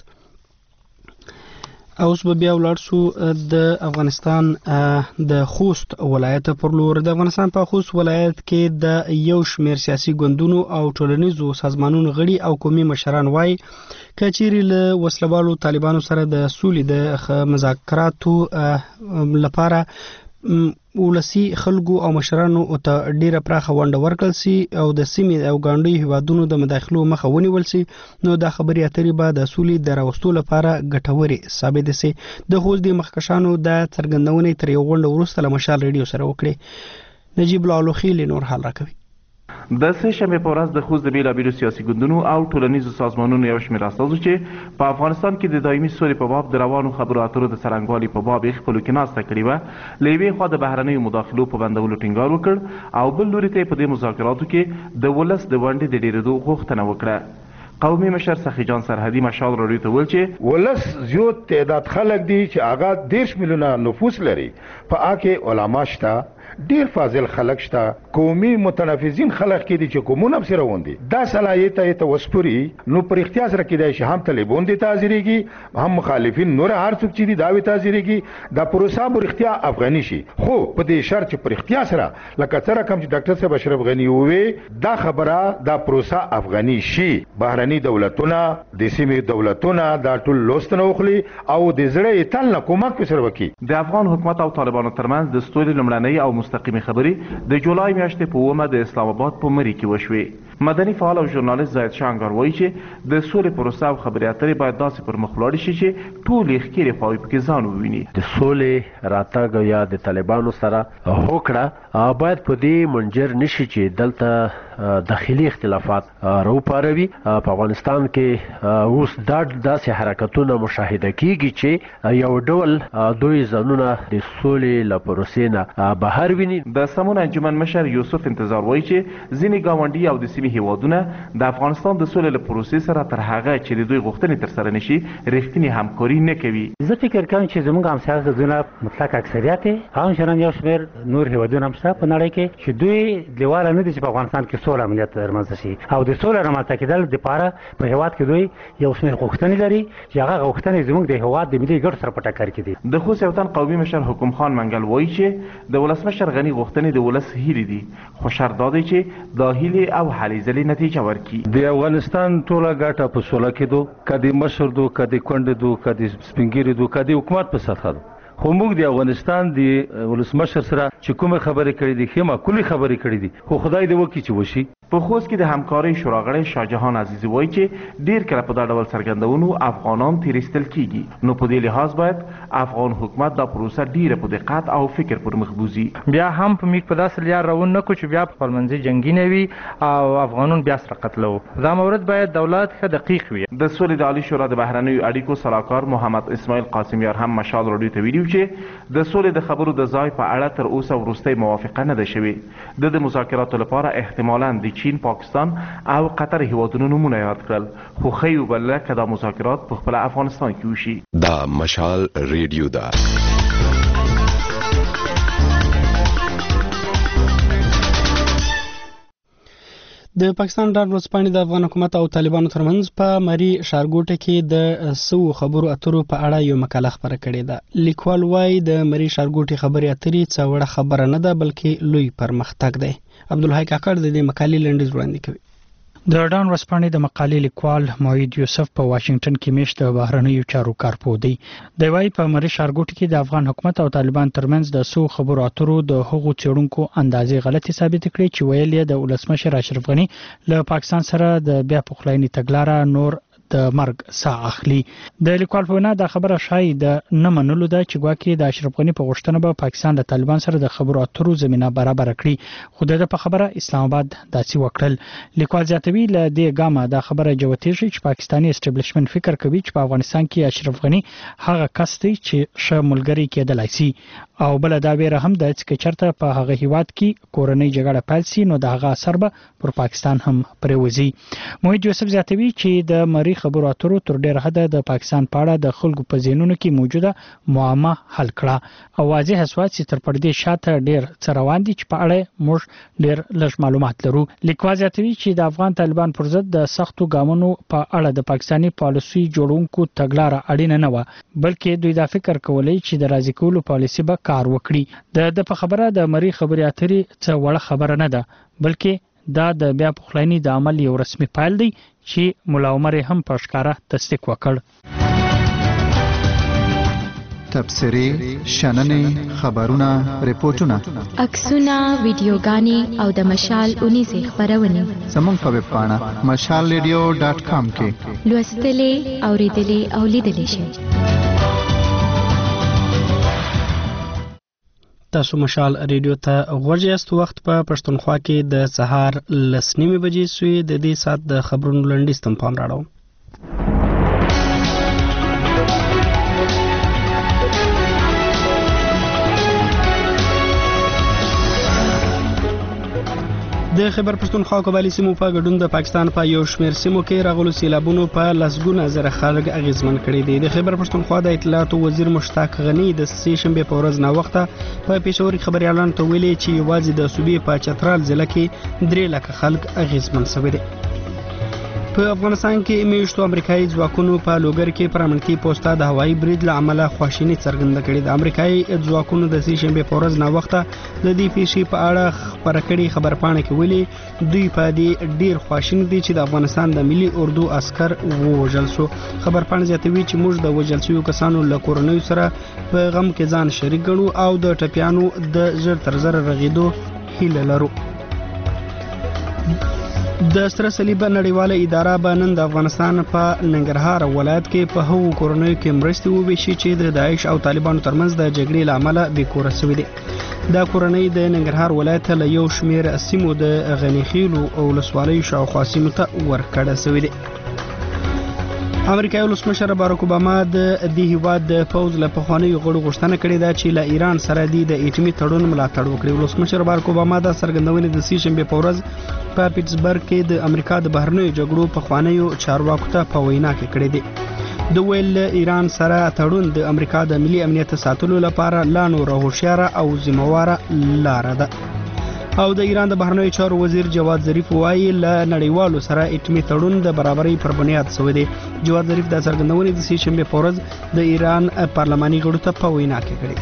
اوس به بیا ولاړ شو د افغانستان د خوست ولایت پر لور. د افغانستان په خوست ولایت کې د یو شمېر سیاسي ګوندونو او ټولنیزو سازمانونو غړي او قومي مشران وایي که چیرې له وسلوالو طالبانو سره د سولې د مذاکراتو لپاره ولسی خلکو او مشرانو ته ډیره پراخه ونډه ورکړل سي او د سیمې او ګاونډي هیوادونو د مداخلو مخه ونیول سي نو د خبري اترې به د سولې د راوستلو لپاره ګټورې ثابت سي. د خوست د مخکشانو د څرګندونې تر یو غونډه وروسته له مشال ریډیو سره وکړي. نجیب الله خیل نور حال راکوي. د سه شنبې په ورځ د خوست د بیلابیلو سیاسي ګوندونو او ټولنیزو سازمانونو یو شمېر استازو چې په افغانستان کې د دایمي سولې په باب د روانو خبرو اترو د څرنګوالي په باب یې خپلو کې ناسته کړې وه له یوې خوا د بهرنیو مداخلو په بندولو ټینګار وکړ او بل لوري ته یې په دې مذاکراتو کې د ولس د ونډې د ډېرېدو غوښتنه وکړه. قومي مشر سخي جان سرحدي مشال راډیو ته ویل چې ولس زیات تعداد خلک دي چې هغه دېرش میلیونه نفوس لري په هغه علما شته ډیر فاضل خلک شته قومي متنفذین خلک کې دي چې کومونه به روان دي دا صلاحیت ته وسپوري نو پر اختیار را کېدای شي هم طالبان دي تاثیرېږي هم مخالفین نور هر څوک چې دي دا وي تاثیرېږي دا پروسه پر اختیار افغاني شي خو په دې شرط چې پر اختیار سره لکه څنګه کوم چې ډاکټر صاحب اشرف غنی ووي دا خبره دا پروسه افغاني شي بهرني دولتونه د سیمې دولتونه دا ټول لوستنه وخلي او د زړه تل نه کومک وسره وکي. د افغان حکومت او طالبانو ترمنځ د ستوري لمړنۍ او مستقیمي خبرې د جولای میاشتې په اومه د اسلام آباد په مری کې وشوې. مدني فعال او ژورنالیست زاید شانګار وایي چې د سولې پروسه او خبرې اترې باید داسې پر مخ ولاړې شي چې ټول یې ښکېرې خواوې پکې ځان وویني. د سولې راتګ یا د طالبانو سره هوکړه باید په دې منجر نشي چې دلته داخلي اختلافات راوپاروي. په افغانستان کې اوس دا داسې حرکتونه مشاهده کیږي چې یو ډول دوی ځانونه د سولې له پروسې نه بهر ویني. د سمون انجمن مشر یوسف انتظار وایي چې ځینې ګاونډي او د سیمې هیوادونه د افغانستان د سولې له پروسې سره تر هغه چې د دوی غوښتنې ترسره نشي رښتینې همکاري نه کوي. زه فکر کوم چې زموږ همسایه هیوادونه مطلق اکثریت همچنان یو شمېر نور هیوادونه هم شته په نړۍ کې چې دوی لیواله نه دي چې په افغانستان کې سوله امنیت رامنځته شي او د سولې رامنځته کېدل دپاره په هیواد کې دوی یو شمېر غوښتنې لري چې هغه غوښتنې زموږ د هیواد د ملي ګټو سره په ټکر کې دي. د خوست یو تن قومي مشر حکم خان منګل وایي چې د ولسمشر غني غوښتنې د ولس هیلې دي خو شرط دا دی چې دا هیلې او هلې ځلې نتیجه ورکړي. د افغانستان ټوله ګټه په سوله کې دو کدي مشر دو کدي کونډې دو کدي سپینګیري دو کدي حکومت په سطح دو خو موږ د افغانستان د ولسمشر سره چې کومه خبرې کړې دي خېمه کلی خبرې کړې دي خو خدای دې وکړي چې وشي. په خوست کې د همکارۍ شوراغړی شاهجهان عزیزي وایي چې ډیر کله په دا ډول څرګندونو افغانان تیریستل کیږي نو په دې لحاظ باید افغان حکومت دا پروسه ډیره په دقت او فکر پر مخ بوزي. بیا هم په میک په داسې لار روان نه کو چې بیا په خپلمنځي جنگي نه وي او افغانون بیا سره قتلو. دا مورد باید دولت ښه دقیق وي. د سولې د عالی شورا د بهرنیو اړیکو سلاکار محمد اسماعیل قاسمیار هم مشال راډیو ته ویلي چې د سولې د خبرو د ځای په اړه تر اوسه وروستۍ موافقه نه ده شوې. د مذاکراتو لپاره احتمالاً د چین، پاکستان او قطر هیوادونو نمونه یاد کړل خو ښه یو بل که دا مذاکرات په خپل افغانستان کې وشي. دا مشال ریډیو ده. د پاکستان ډاډ ورځپاڼې د افغان حکومت او طالبانو ترمنځ په مری ښارګوټه کې د سو خبرو اترو په اړه یو مقاله خبره کړې ده. لیکوال وايي د مری ښارګوټي خبرې اترې څه وړه خبره نه ده بلکې لوی پرمختګ دی. عبدالحی کاکړ د دې مقالې لنډیز وړاندې کوي. د ډان ورځپاڼې د مقالې لیکوال موحد یوسف په واشنگټن کې میشت د بهرنیو چارو کارپوه دی. د وايي په مری ښارګوټي کې د افغان حکومت او طالبان ترمنځ د سو خبرو اترو د هغو څېړونکو اندازې غلطي ثابت کړې چې ویل یې د ولسمشر اشرف غني له پاکستان سره د بیا پخلاینې تګلاره نور د مرګ ساه اخلي. د لیکوال په وینا دا خبره شایي د نه منلو ده چې ګواکې د اشرف غني په غوښتنه به پاکستان له طالبان سره د خبرو اترو زمینه برابر کړي خو د په خبره اسلام آباد داسې وکړل. لیکوال زیاتوي له دې ګامه دا خبره جوتېږي چې پاکستاني اسټابلیشمنت فکر کوي چې په افغانستان کې اشرف غني هغه کس دی چې ښه ملګری کېدلای شي او بل دا ویره هم ده چې چرته په هغه هیواد کې کورنۍ جګړه پیل شي نو د هغه اثر به پر پاکستان هم پرېوځي. موحد یوسف زیاتوي چې د مری خبرو اترو تر ډېر حده د پاکستان په اړه د خلکو په ذهنونو کې موجوده معما حل کړه او واضح شوه چې تر پردې شاته ډېر څه روان دي چې په اړه موږ ډېر لږ معلومات لرو. لیکوال زیاتوي چې د افغان طالبان پر ضد د سختو ګامونو په اړه د پاکستاني پالیسي جوړونکو تګلاره اړینه نه وه بلکې دوی دا فکر کولی چې د راضي کولو پالیسي به کار وکړي. د په خبره د مری خبرې اترې څه وړه خبره نه ده بلکې دا د بیا پخلاینې د عمل یو رسمي پیل دی چې ملا عمر هم په ښکاره تصدیق وکړ. تبصرې شننې خبرونه ریپورتونه عکسونه ویډیوګانې او د مشال اونیزې خبرونه زموږ په ویب پاڼه مشال ریډیو ډاټ کام کې لوستلې اوریدلې او لیدلې شئ. تاسو مشال ریډیو ته غوږ یاست. وخت په پښتونخوا کې د سهار لس نیمې بجې سوې. د دې ساعت د خبرونو لنډیز تم پام راړو. د خیبر پښتونخوا قبایلی سیمو په ګډون د پاکستان په یو شمېر سیمو کې راغلو سیلابونو په لسګونه زره خلک اغیزمن کړي دي. د خیبر پښتونخوا د اطلاعاتو وزیر مشتاق غنی د سې شنبې په ورځ ناوخته په پېښور خبريالانو ته ویلي چې یوازې د صوبې په چترال ضلع کې درې لکه خلک اغیزمن شوي دي. په افغانستان کې میشتو امریکایي ځواکونو په لوګر کې پر امنیتي پوسټه د هوایي برید له امله خواشیني څرګنده کړې. د امریکایي ځواکونو د سې شنبې په ورځ ناوخته د دې پیښې په اړه خبره کړې خبرپاڼه کې ویلي دوی په دې ډیر خواشیني دي چې د افغانستان د ملي اردو عسكر ووژل شو. خبرپاڼه زیاتوي چې موږ د وژل شویو کسانو له کورنیو سره په غم کې ځان شریک ګڼو او د ټپیانو د ژر تر ژره رغېدو هیله لرو. د سره صلیب نړیواله اداره به نن د افغانستان په ننګرهار ولایت کې په هغو کورنیو کې مرستې وویشي چې د داعش او طالبانو ترمنځ د جګړې له امله بېکوره شوي دي. دا کورنۍ د ننګرهار ولایت له یو شمېر سیمو د غنیخیلو او ولسوالیو شاوخوا سیمو ته ورکړه شوي دي. امریکایي ولسمشر باراک اوباما د دې هیواد د پوځ له پخوانیو غړو غوښتنه کړې ده چې له ایران سره د اټومي تړون ملاتړ وکړي. ولسمشر باراک اوباما دا څرګندونې د سې شنبې په ورځ په پیټسبرګ کې د امریکا د بهرنیو جګړو پخوانیو چارواکو ته په وینا کې کړې دي. د ویل ایران سره تړون د امریکا د ملي امنیت ساتلو لپاره لا نوره هوښیاره او ذمہواره لاره ده. او د ایران د بهرنیو چارو وزیر جواد ظریف وایي له نړیوالو سره اټومي تړون د برابرۍ پر بنیاد شوی دی. جواد ظریف د څرګندونې د سې شنبې په ورځ د ایران پارلماني غړو ته په وینا کې کړې.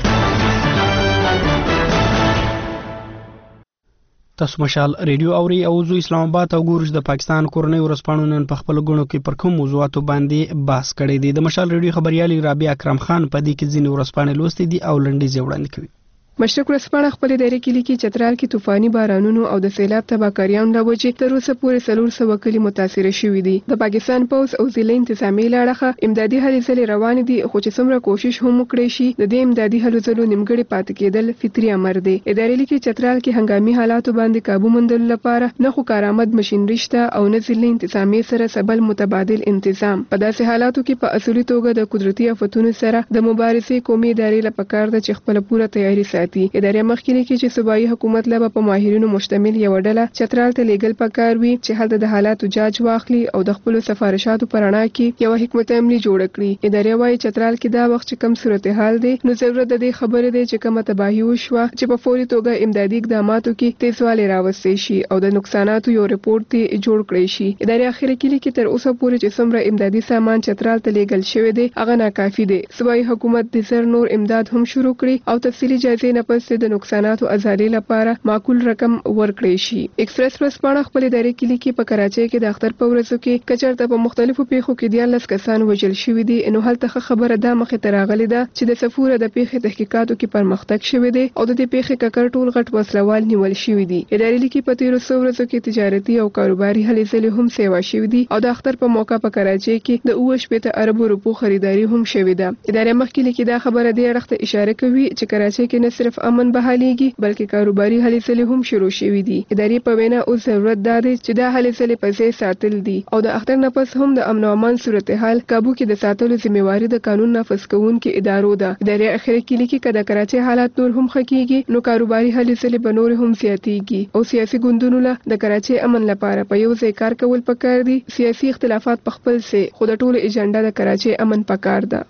تاسو مشال ریډیو اوري او زو اسلام آباد او ګورج د پاکستان کورنۍ ورځپاڼو نن په خپل غونو کې پر کوم موضوعاتو باندې بحث کړی دی. د مشال ریډیو خبريالي رابعه اکرم خان په دې کې ځینې ورځپاڼې لوستې دي او لنډیز وړاندې کوي. مشرق ورځپاڼه خپل ادارې کې لیکي چترال کې طوفاني بارانونو او د سیلاب تباکاریانو له وجې تر اوسه پورې څلور سوه کلي متاثر شوي دي. د پاکستان پوځ او ضلع انتظامیې له اړخه امدادي هلې ځلې روانې دي خو چې څومره کوشش هم وکړی شي د دې امدادي هلو ځلو نیمګړې پاتې کېدل فطري امر دی. ادارې لیکي چترال کې هنګامي حالاتو باندې قابو موندلو لپاره نه خو کارآمد ماشینري شته او نه ضلع انتظامیې سره سبل متبادل انتظام. په داسې حالاتو کې په اصولي توګه د قدرتي آفتونو سره د مبارزې قومي ادارې له پکار ده چې خپل پوره تیاری ساتي. ادارې مخ کې چې صوبایي حکومت له په ماهرینو مشتمل یو ډله چترال ته لیګل پکار وي چې هلته د حالاتو جاج واخلي او د خپل سفارشاتو پرانا کې یو حکمت عملی جوړ کړي. ادارې وايي چترال کې دا وخت چې کم صورتحال دی نو ضرورت د دې خبرې دی چې کومه تباہي وشوه چې په فوري توګه امدادي اقداماتو کې تیزوالی راوستي شي او د نقصاناتو یو ریپورت ته جوړ کړی شي. ادارې اخر کې لیکي تر اوسه پورې چې څومره امدادي سامان چترال ته لیګل شوی دی هغه ناکافي دی. صوبایي حکومت د زر نور امداد هم شروع کړي او تفصیلي جایزې نه پس د نقصاناتو ازالي لپاره معقول رقم ورکړی شي. ایکسپریس ورځپاڼه خپل ادارې کې لیکي په کراچۍ کې د اختر په ورځو کې کچرته په مختلفو پیښو کې دیارلس کسان وژل شوي دي. نو هلته خبره دا مخې ته راغلې ده چې د سفوره د پیښې تحقیقاتو کې پرمختګ شوی دی او د دې پیښې ککر ټول غټ وسلوال نیول شوي دي. ادارې لیکي په تیرو څو ورځو کې تجارتي او کاروباري هلې ځلې هم سیوا شوي دي او د اختر په موقع په کراچۍ کې د اوه شپېته اربو روپو خریداري هم شوې ده. ادارې مخکې لیکي دا خبره دې اړخ ته اشاره کوي چې کراچۍ کې نه صرف امن بحاليږي بلکې کاروباري هلې ځلې هم شروع شوي دي. ادارې په وینا اوس ضرورت دا دی چې دا هلې ځلې په ځای ساتل دي او د اختر نه پس هم د امن او امان صورتحال قابو کې د ساتلو ذمہواري د قانون نافذ کوونکو ادارو ده. ادارې اخر کې لیکي چې د کراچۍ حالات نور هم ښه کیږي نو کاروباري هلې ځلې به نور هم زیاتېږي او سیاسي ګوندونو له د کراچۍ امن لپاره په یو ځای کار کول پکار دي. سیاسي اختلافات په خپل ځای خو د ټولو ایجنډا د کراچۍ امن پکار ده.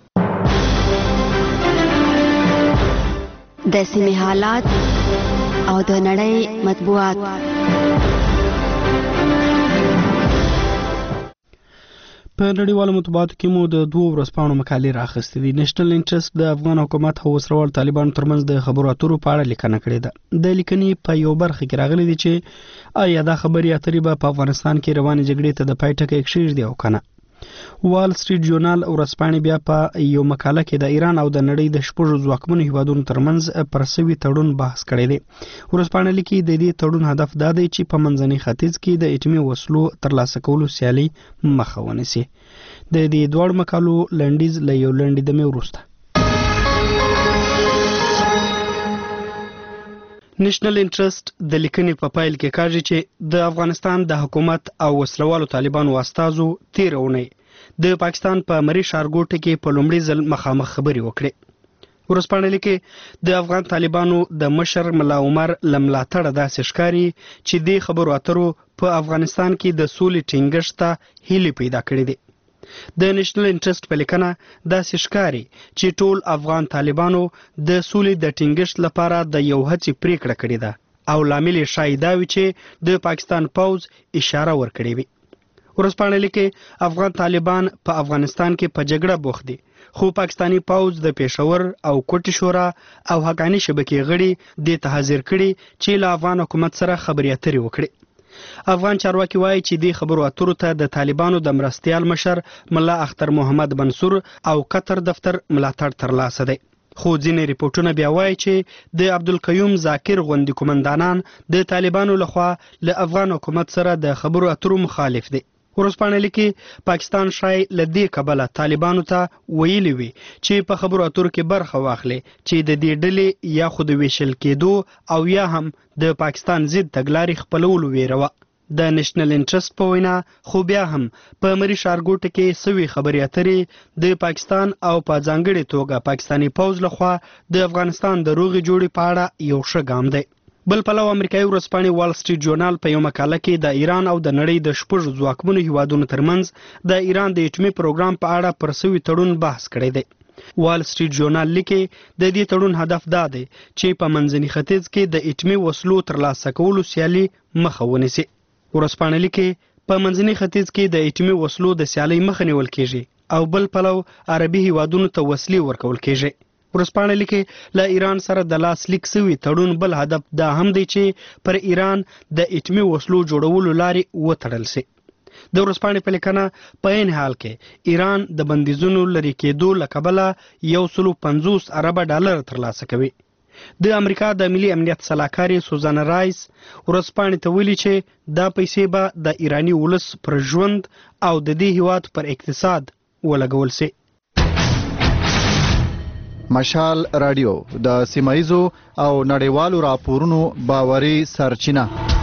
د سیمې حالات او د نړۍ مطبوعات. په نړیوالو مطبوعاتو کې مو د دوه ورځپاڼو مقالې راخستې دي. نېشنل انټرست د افغان حکومت او وسروال طالبانو ترمنځ د خبرو اترو په اړه لیکنه کړې ده. د لیکنې په یو برخه کې راغلي دي چې آیا دا خبرې اترې به په افغانستان کې روانې جګړې ته د پای ټکی کېږدي او کنه. وال سټریټ جورنال ورځپاڼې بیا په یو مقاله کې د ایران او د نړۍ د شپږو ځواکمنو هیوادونو ترمنځ پر سوي تړون بحث کړی دی. ورځپاڼه لیکي د دې تړون هدف دا دی چې په منځني ختیځ کې د اټومي وسلو ترلاسه کولو سیالي مخه ونیسي. د دې دواړو مقالو لنډیز له یو لنډې دمې وروسته. نېشنل انټرست د لیکنې په پایل کې کاږي چې د افغانستان د حکومت او وسلوالو طالبانو استازو تیر اونۍ د پاکستان په مری ښارګوټي کې په لومړي ځل مخامخ خبرې وکړې. ورځپاڼه لیکي د افغان طالبانو د مشر ملا عمر له ملاتړه داسې ښکاري چې د خبرو اترو په افغانستان کې د سولې ټینګښت ته هیلې پیدا کړې دي. د نېشنل انټرست په لیکنه داسې ښکاري چې ټول افغان طالبانو د سولې د ټینګښت لپاره د یو هڅې پریکړه کړې ده او لامل یې ښایي دا وي چې د پاکستان پوځ اشاره ورکړې وي. ورځپاڼه لیکي افغان طالبان په افغانستان کې په جګړه بوخت دي، خو پاکستانی پوځ د پېښور او کوټي شورا او حقانی شبکې غړي دې ته حاضر کړي چې له افغان حکومت سره خبرې اترې وکړي. افغان چارواکي وایي چې د خبرو اترو ته د طالبانو د مرستیال مشر ملا اختر محمد منصور او قطر دفتر ملاتړ ترلاسه دی. خو ځینې ریپورټونه بیا وایي چې د عبدالقیوم ذاکر غوندې قومندانان د طالبانو لخوا له افغان حکومت سره د خبرو اترو مخالف دي. ورځپاڼه لیکي پاکستان شای له دې کبله طالبانو ته ویلي وي چې په خبرو اترو کې برخه واخلي چې د دې ډلې یا خو د ویشل کېدو او یا هم د پاکستان ضد تګلارې خپلولو ویره وه. د نېشنل انټرست په وینا خو بیا هم په مری ښارګوټي کې سوي خبرې اترې د پاکستان او په ځانګړې توګه پاکستانی پوځ لخوا د افغانستان د روغې جوړې په اړه یو ښه ګام دی. بل پلو امریکایي ورځپاڼې وال سټریټ جورنال په یو مقاله کې د ایران او د نړۍ د شپږو ځواکمنو هیوادونو ترمنځ د ایران د اټومي پروګرام په اړه پر سوي تړون بحث کړی دی. وال سټریټ جورنال لیکي د دې تړون هدف دا دی چې په منځني ختیځ کې د اټومي وسلو ترلاسه کولو سیالي مخه ونیسي. ورځپاڼه لیکي په منځني ختیځ کې د اټومي وسلو د سیالۍ مخه نیول کیږي او بل پلو عربي هیوادونو ته وسلې ورکول کیږي. ورځپاڼه لیکي له ایران سره د لاس لیک سوي تړون بل هدف دا هم دی چې پر ایران د اټومي وسلو جوړولو لارې وتړل سي. د ورځپاڼې په لیکنه په عین حال کې ایران د بندیزونو لرې کېدو له کبله یو سلو پنځوس اربه ډالر ترلاسه کوي. د امریکا د ملي امنیت سلاکارې سوزانا رایس ورځپاڼې ته ویلي چې دا پیسې به د ایرانی ولس پر ژوند او د دې هیواد پر اقتصاد ولګول سي. مشال رادیو د سیمایزو او نړیوالو راپورونو باوري سرچینه.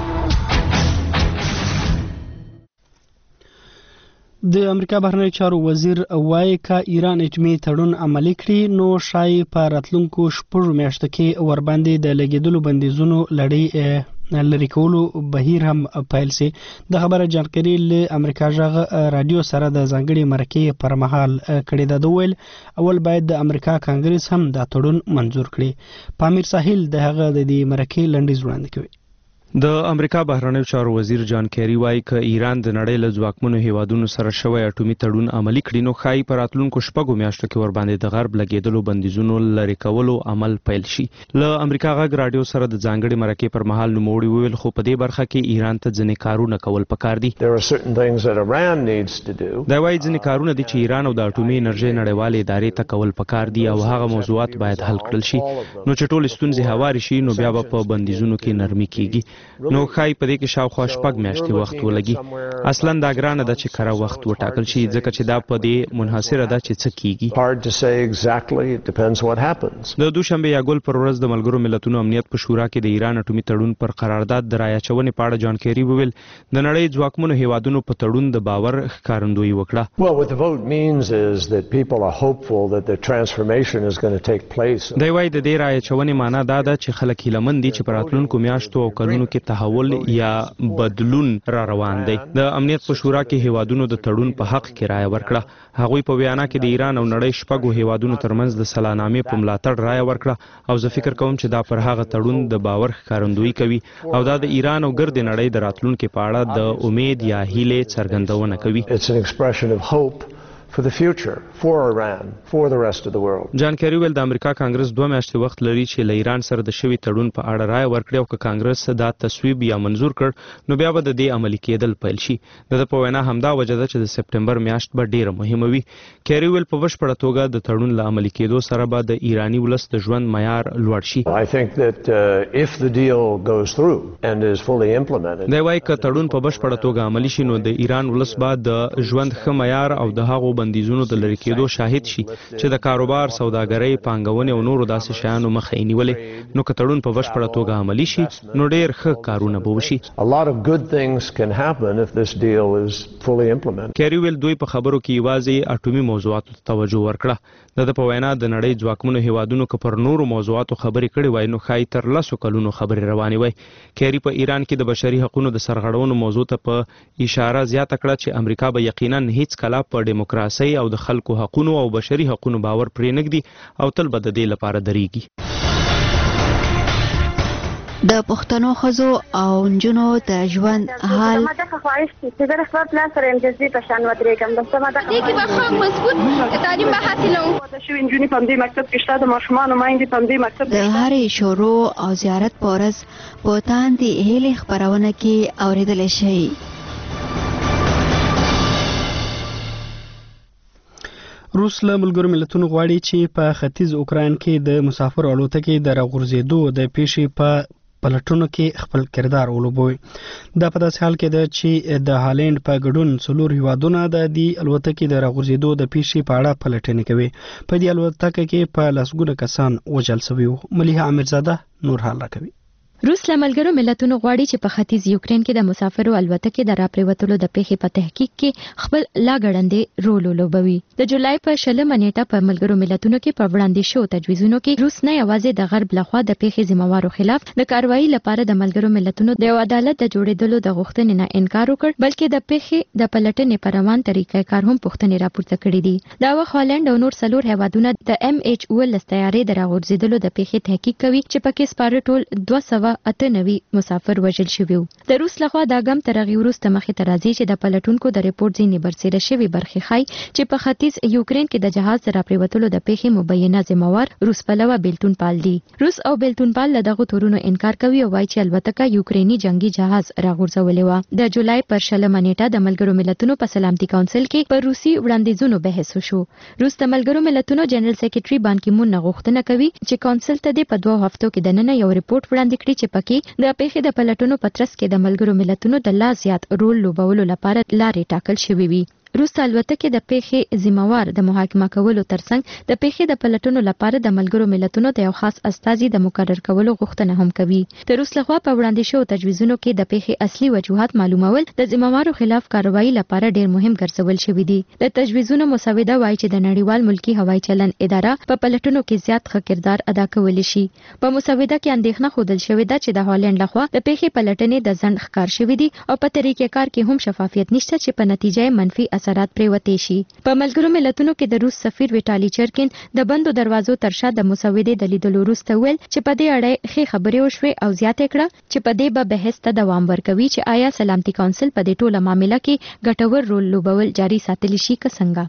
د امریکا بهرنی چارو وزیر وایي که ایران اټومي تړون عملي کړي نو شایي په راتلونکو شپږو میاشتو کې ورباندې د لګېدلو بندیزونو لړۍ لرې کولو بهیر هم پیل سي. د خبره جانکاري له امریکا ژغ رادیو سره د ځانګړي مرکې پر مهال کړې ده. د ویل اول باید د امریکا کانګرس هم دا تړون منظور کړي. پامیر ساحل د هغه د دې مرکې لنډیز وړاندې کوي. د امریکا بهرنیو چارو وزیر جان کیری وایي که ایران د نړۍ له ځواکمنو هیوادونو سره شوی اټومي تړون عملي کړي نو ښایي په راتلونکو شپږو میاشتو کې ورباندې د غرب لګېدلو بندیزونو لرې کولو عمل پیل شي. له امریکا غږ رادیو سره د ځانګړي مرکې پر مهال نوموړي وویل خو په دې برخه کې ایران ته ځینې کارونه کول پکار دي. دا وایي ځینې کارونه دي چې ایران او د اټومي انرژۍ نړیوالې ادارې ته کول پکار دي او هغه موضوعات باید حل کړل شي. نو چې ټولې ستونزې هوارې شي نو بیا به په بندیزونو کې نرمي کیږي. نو ښایي په دې کې شاوخوا شپږ میاشتې وخت ولګي. اصلا دا ګرانه ده چې کره وخت وټاکل شي ځکه چې دا په دې منحصره ده چې څه کیږي. د دوشنبه یا ګل پر ورځ د ملګرو ملتونو امنیت په شورا کې د ایران اټومي تړون پر قرارداد د رایاچونې په اړه جان کیری وویل د نړۍ ځواکمنو هیوادونو په تړون د باور ښکارندویي وکړه. دی وایي د دې رایاچونې معنا دا ده چې خلک هیله مند دي چې په راتلونکو میاشتو او کلونو کې تحول یا بدلون را روان دی. د امنیت په شورا کې هیوادونو د تړون په حق کې رایه ورکړه. هغوی په وینا کې د ایران او نړۍ شپږو هیوادونو ترمنځ د سلانامې په ملاتړ رایه ورکړه او زه فکر کوم چې دا پر هغه تړون د باور ښکارندویي کوي او دا د ایران او ګرد نړۍ د راتلونکو په اړه د امید یا هیلې څرګندونه کوي. for the future, for Iran, for the rest of the world. جان کیری ویل د امریکا کانګرس دوه میاشتې وخت لري چې له ایران سره د شوي تړون په اړه رائے ورکړي او که کانګرس دا تصویب یا منزور کړ نو بیا به د دې عملي کېدل پیل شي. د ده په وینا همدا وجه ده چې د سپټمبر میاشت به ډیره مهمه وي. کیری ویل په بشپړه توګه د تړون له عملي کېدو سره به د ایراني ولس د ژوند معیار لوړ شي. I think that uh, if the deal goes through and is fully implemented. دی وايي که تړون په بشپړه توګه عملي شي نو د ایران ولس به د ژوند ښه معیار او د هغو بندیزونو د لرې کېدو شاهد شي چې د کاروبار، سوداګرۍ، پانګونې او نورو داسې شیانو مخه یې نیولې. نو که تړون په بشپړه توګه عملي شي نو ډېر ښه کارونه به وشي. A lot of good things can happen if this deal is fully implemented. کیری ویل دوی په خبرو کې یوازې اټومي موضوعاتو ته توجه ورکړه. د ده په وینا د نړۍ ځواکمنو هیوادونو که پر نورو موضوعاتو خبرې کړې وای نو ښایي تر لسو کلونو خبرې روانې وای. کیری په ایران کې د بشري حقوقو د سرغړونو موضوع ته په اشاره زیاته کړه چې امریکا به یقینا هیڅ کله په دیموکراسي او د خلکو حقوقو او بشري حقوقو باور پرې نږدي او تل به د دې لپاره درېږي. د پښتنو ښځو او نجونو د ژوند حال ما ته خواهش چې د خپل پلان سره انجزي په شان ودرېږم. د سما د دې کې به ښه مضبوط تعلیم به حاصلوم. د شوي نجونې په دې مکتب کې شته، د ماشومانو میندې په دې مکتب د هرې شروع او زیارت په ورځ په تاندې هیلې خپرونه کې اورېدلی شئ. روس له ملګرو ملتونو غواړي چې په ختیځ اوکراین کې د مسافر الوتکې د راغورځېدو د پیښې په پلټونو کې خپل کردار ولوبوي. دا په داسې حال کې ده چې د هالند په ګډون څلور هیوادونه د دې الوتکې د راغورځېدو د پیښې په اړه پلټنې کوي. په دې الوتکه کې په لسګونه کسان وژل شوي وو. ملیحه امیرزاده نور حال راکوي. روس له ملګرو ملتونو غواړي چې په ختیځ یوکرين کې د مسافرو الوتکې د راپریوتلو د پیښې په تحقیق کې خپل لاګړندې رول ولوبوي. د جولای په شلمه نیټه په ملګرو ملتونو کې په وړاندې شو تجویزونو کې روس نه یوازې د غرب لخوا د پیښې ذمہوارو خلاف د کاروایی لپاره د ملګرو ملتونو د عدالت د جوړېدلو د غوښتنې نه انکار وکړ، بلکې د پیښې د پلټنې پر روان طریقې کار هم پوښتنې راپورته کړې دي. دا وخت هالند او نور څلور هیوادونه د ام ایچ او لستیارې د راغورځېدلو د پیښې تحقیق کوي چې پکې سپاره ټول دوه سوه اته نوي مسافر وژل شوي. د روس لخوا دا ګام تر هغې وروسته مخې ته راځي چې د پلټونکو د ریپورت ځینې برسېره شوي برخې ښایي چې په ختیځ یوکرین کې د جهاز د راپریوتلو د پیښې مبینه ذمہوار روس پلوه بیلتون پال دي. روس او بیلتون پال له دغو تورونو انکار کوي او وایي چې البته یوکریني جنگي جهاز راغورځولې وه. د جولای پر شلمه نیټه د ملګرو ملتونو په سلامتي کونسل کې پر روسي وړاندیزونو بحث وشو. روس د ملګرو ملتونو جنرال سیکریټري بان کی مون نه غوښتنه کوي چې کونسل ته د په دوه هفتو کې دننه یو ریپورت وړاندې کړي چې پکې د پیښې د پلټنو په ترڅ کې د ملګرو ملتونو د لا زیات رول لوبولو لپاره لارې ټاکل شوې وي. روس الوتکې د پیښې ذمہوار د محاکمه کولو ترڅنګ د پیښې د پلټنو لپاره د ملګرو ملتونو د یو خاص استازي د مقرر کولو غوښتنه هم کوي. د روس لخوا په وړاندې شوو تجویزونو کې د پیښې اصلي وجوهات معلومول د ذمہوارو خلاف کاروایی لپاره ډیر مهم ګرځول شوی دي. د تجویزونو مسوده وایي چې د نړیوال ملکی هوایي چلن اداره په پلټنو کې زیات ښه کردار ادا کولی شي. په مسوده کې اندېښنه ښودل شوې ده چې د هالند لخوا د پیښې پلټنې د ځنډ ښکار شوي دي او په طریقې کار کې هم شفافیت نشته چې په نتیجه منفي اثرات پریوتې شي. په ملګرو ملتونو کې د روس سفیر ویټالي چرکین د بندو دروازو تر شا د مسودې د لیدلو وروسته ویل چې په دې اړه ښې خبرې وشوې او زیاته کړه چې په دې به بحث ته دوام ورکوي چې آیا سلامتي کونسل په دې ټوله معاملې کې ګټور رول لوبول جاري ساتلی شي که څنګه.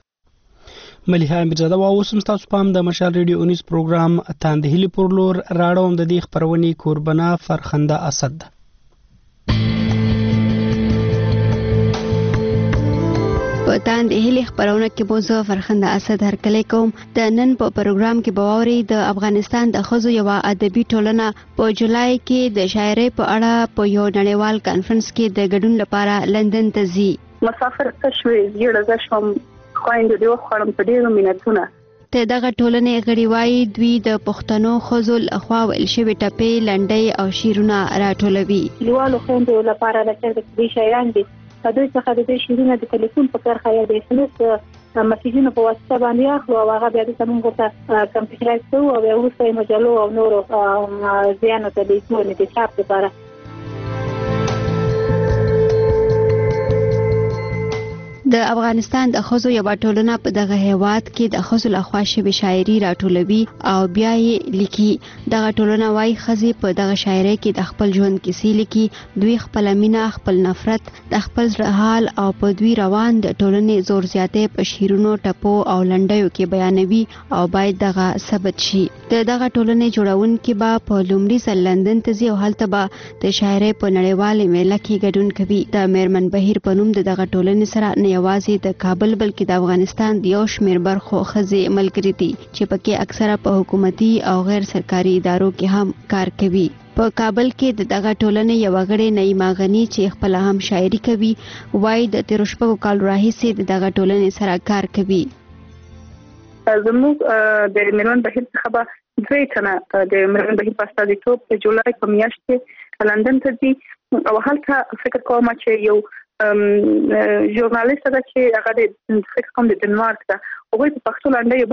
ملیحه امیرزاده او اوس هم ستاسو پام د مشال ریډیو اونیز پروګرام تاندهلي پر لور راړوم. د دې خپرونې کوربنه فرخنده اسد. په تاندهلي خپرونه کې مو زه فرخنده اسد هرکلی کوم. د نن په پروګرام کې به واورئ د افغانستان د ښځو یوه ادبي ټولنه په جولای کې د شاعرۍ په اړه په یو نړیوال کانفرنس کې د ګډون لپاره لندن ته ځي. مسافر څه شوې زیړه زه شوم خویندې دې وخوړم په ډېرو منتونه. د دغه ټولنې غړي وایي دوی د پښتنو ښځو لخوا ویل شوي ټپې، لنډۍ او شعرونه راټولوي. کلیوالو خویندو لپاره د دې شاعران دي دوی څخه د دې شعرونه د ټلیفون په کرښه یا د اس ام اس مسیجونو په واسطه باندې اخلو او هغه بیا د زموږ ته کمپیوټرایز کوو او بیا وروسته یې مجلو او نورو ځایونو ته لیږدوو د چاپ لپاره. د افغانستان د ښځو یوه ټولنه په دغه هیواد کې د ښځو لخوا شوې شاعري راټولوي او بیا یې لیکي. دغه ټولنه وایي ښځې په دغه شاعرۍ کې د خپل ژوند کیسې لیکي. دوی خپله مینه، خپل نفرت، د خپل زړه حال او په دوی روان د ټولنې زور زیاتی په شعرونو، ټپو او لنډیو کې بیانوي او باید دغه ثبت شي. د دغه ټولنې جوړونکي به په لومړي ځل لندن ته ځي او هلته به د شاعرۍ په نړیوالې میله کې ګډون کوي. د میرمن بهیر په نوم د دغه ټولنې سره نه یوازې د کابل بلکې د افغانستان د یو شمېر برخو ښځې ملګري دي چې پکې اکثره په حکومتي او غیر سرکاري ادارو کې هم کار کوي. په کابل کې د دغه ټولنې یوه غړې نعیمه غني چې خپله هم شاعري کوي وایي د تېرو شپږو کالو راهیسې د دغه ټولنې سره کار کوي. زموږ د میرمن بهیر څخه به درې تنه د میرمن بهیر په استازیتوب په جولای په میاشت کې لندن ته ځي او هلته فکر کوم چې یو ژورنالیست ده چې هغه د فکر کوم د ډنمارک ده او په پښتو لنډیو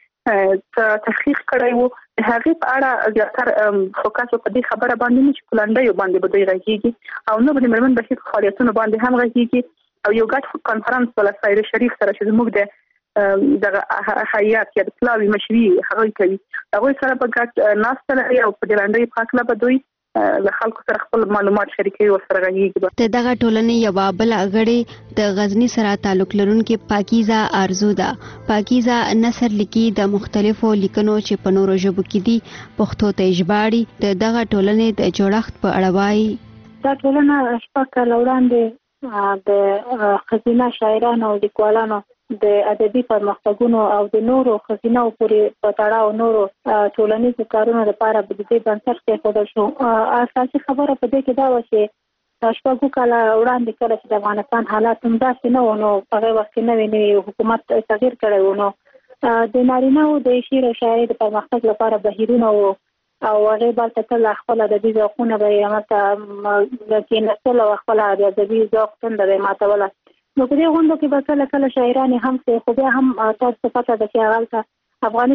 باندې تحقیق کړی وو. د هغې په اړه زیاتره فوکس په دې خبره باندې نه چې په لنډیو باندې به دوی غږیږي او نه به د میرمن بهیر په فعالیتونو باندې هم غږیږي او یو ګډ کنفرانس ولا سایر شریف سره چې زموږ د دغه هیئات یا د پلاوي مشري هغوی کوي. هغوی سره به ګډ ناسته لري او په دې لنډیو په هکله به دوی د خلکو سره خپل معلومات شریکوي او سره غږیږي. د دغه ټولنې یوه بله غړې د غزني سره تعلق لرونکې پاکیزه ارزو ده. پاکیزه نثر لیکي د مختلفو لیکنو چې په نورو ژبو کې دي پښتو ته یې ژباړي. د دغه ټولنې د جوړښت په اړه وایي دا ټولنه شپږ کاله وړاندې د ښځینه شاعرانو او لیکوالانو د ادبي پرمختګونو او د نورو ښځینه‌و پورې په تړاو نورو ټولنیزو کارونو لپاره د دې بنسټ کېښودل شو. اساسي خبره په دې کې دا وه چې شپږو کاله وړاندې کله چې د افغانستان حالات همداسې نه وو نو په هغې وخت کې نوی نوی حکومت تغییر کړی و نو د نارینهو د شعر او شاعرۍ د پرمختګ لپاره بهیرونه وو او هغې بلته تل خپل ادبي ذوقونه به یې هملته کېناستل او خپل ادبي ذوق تنده به یې ماتوله. نو په دې غونډو کې به کله کله شاعرانې هم سي خو بیا هم تاسو ته پته ده چې هغلته افغاني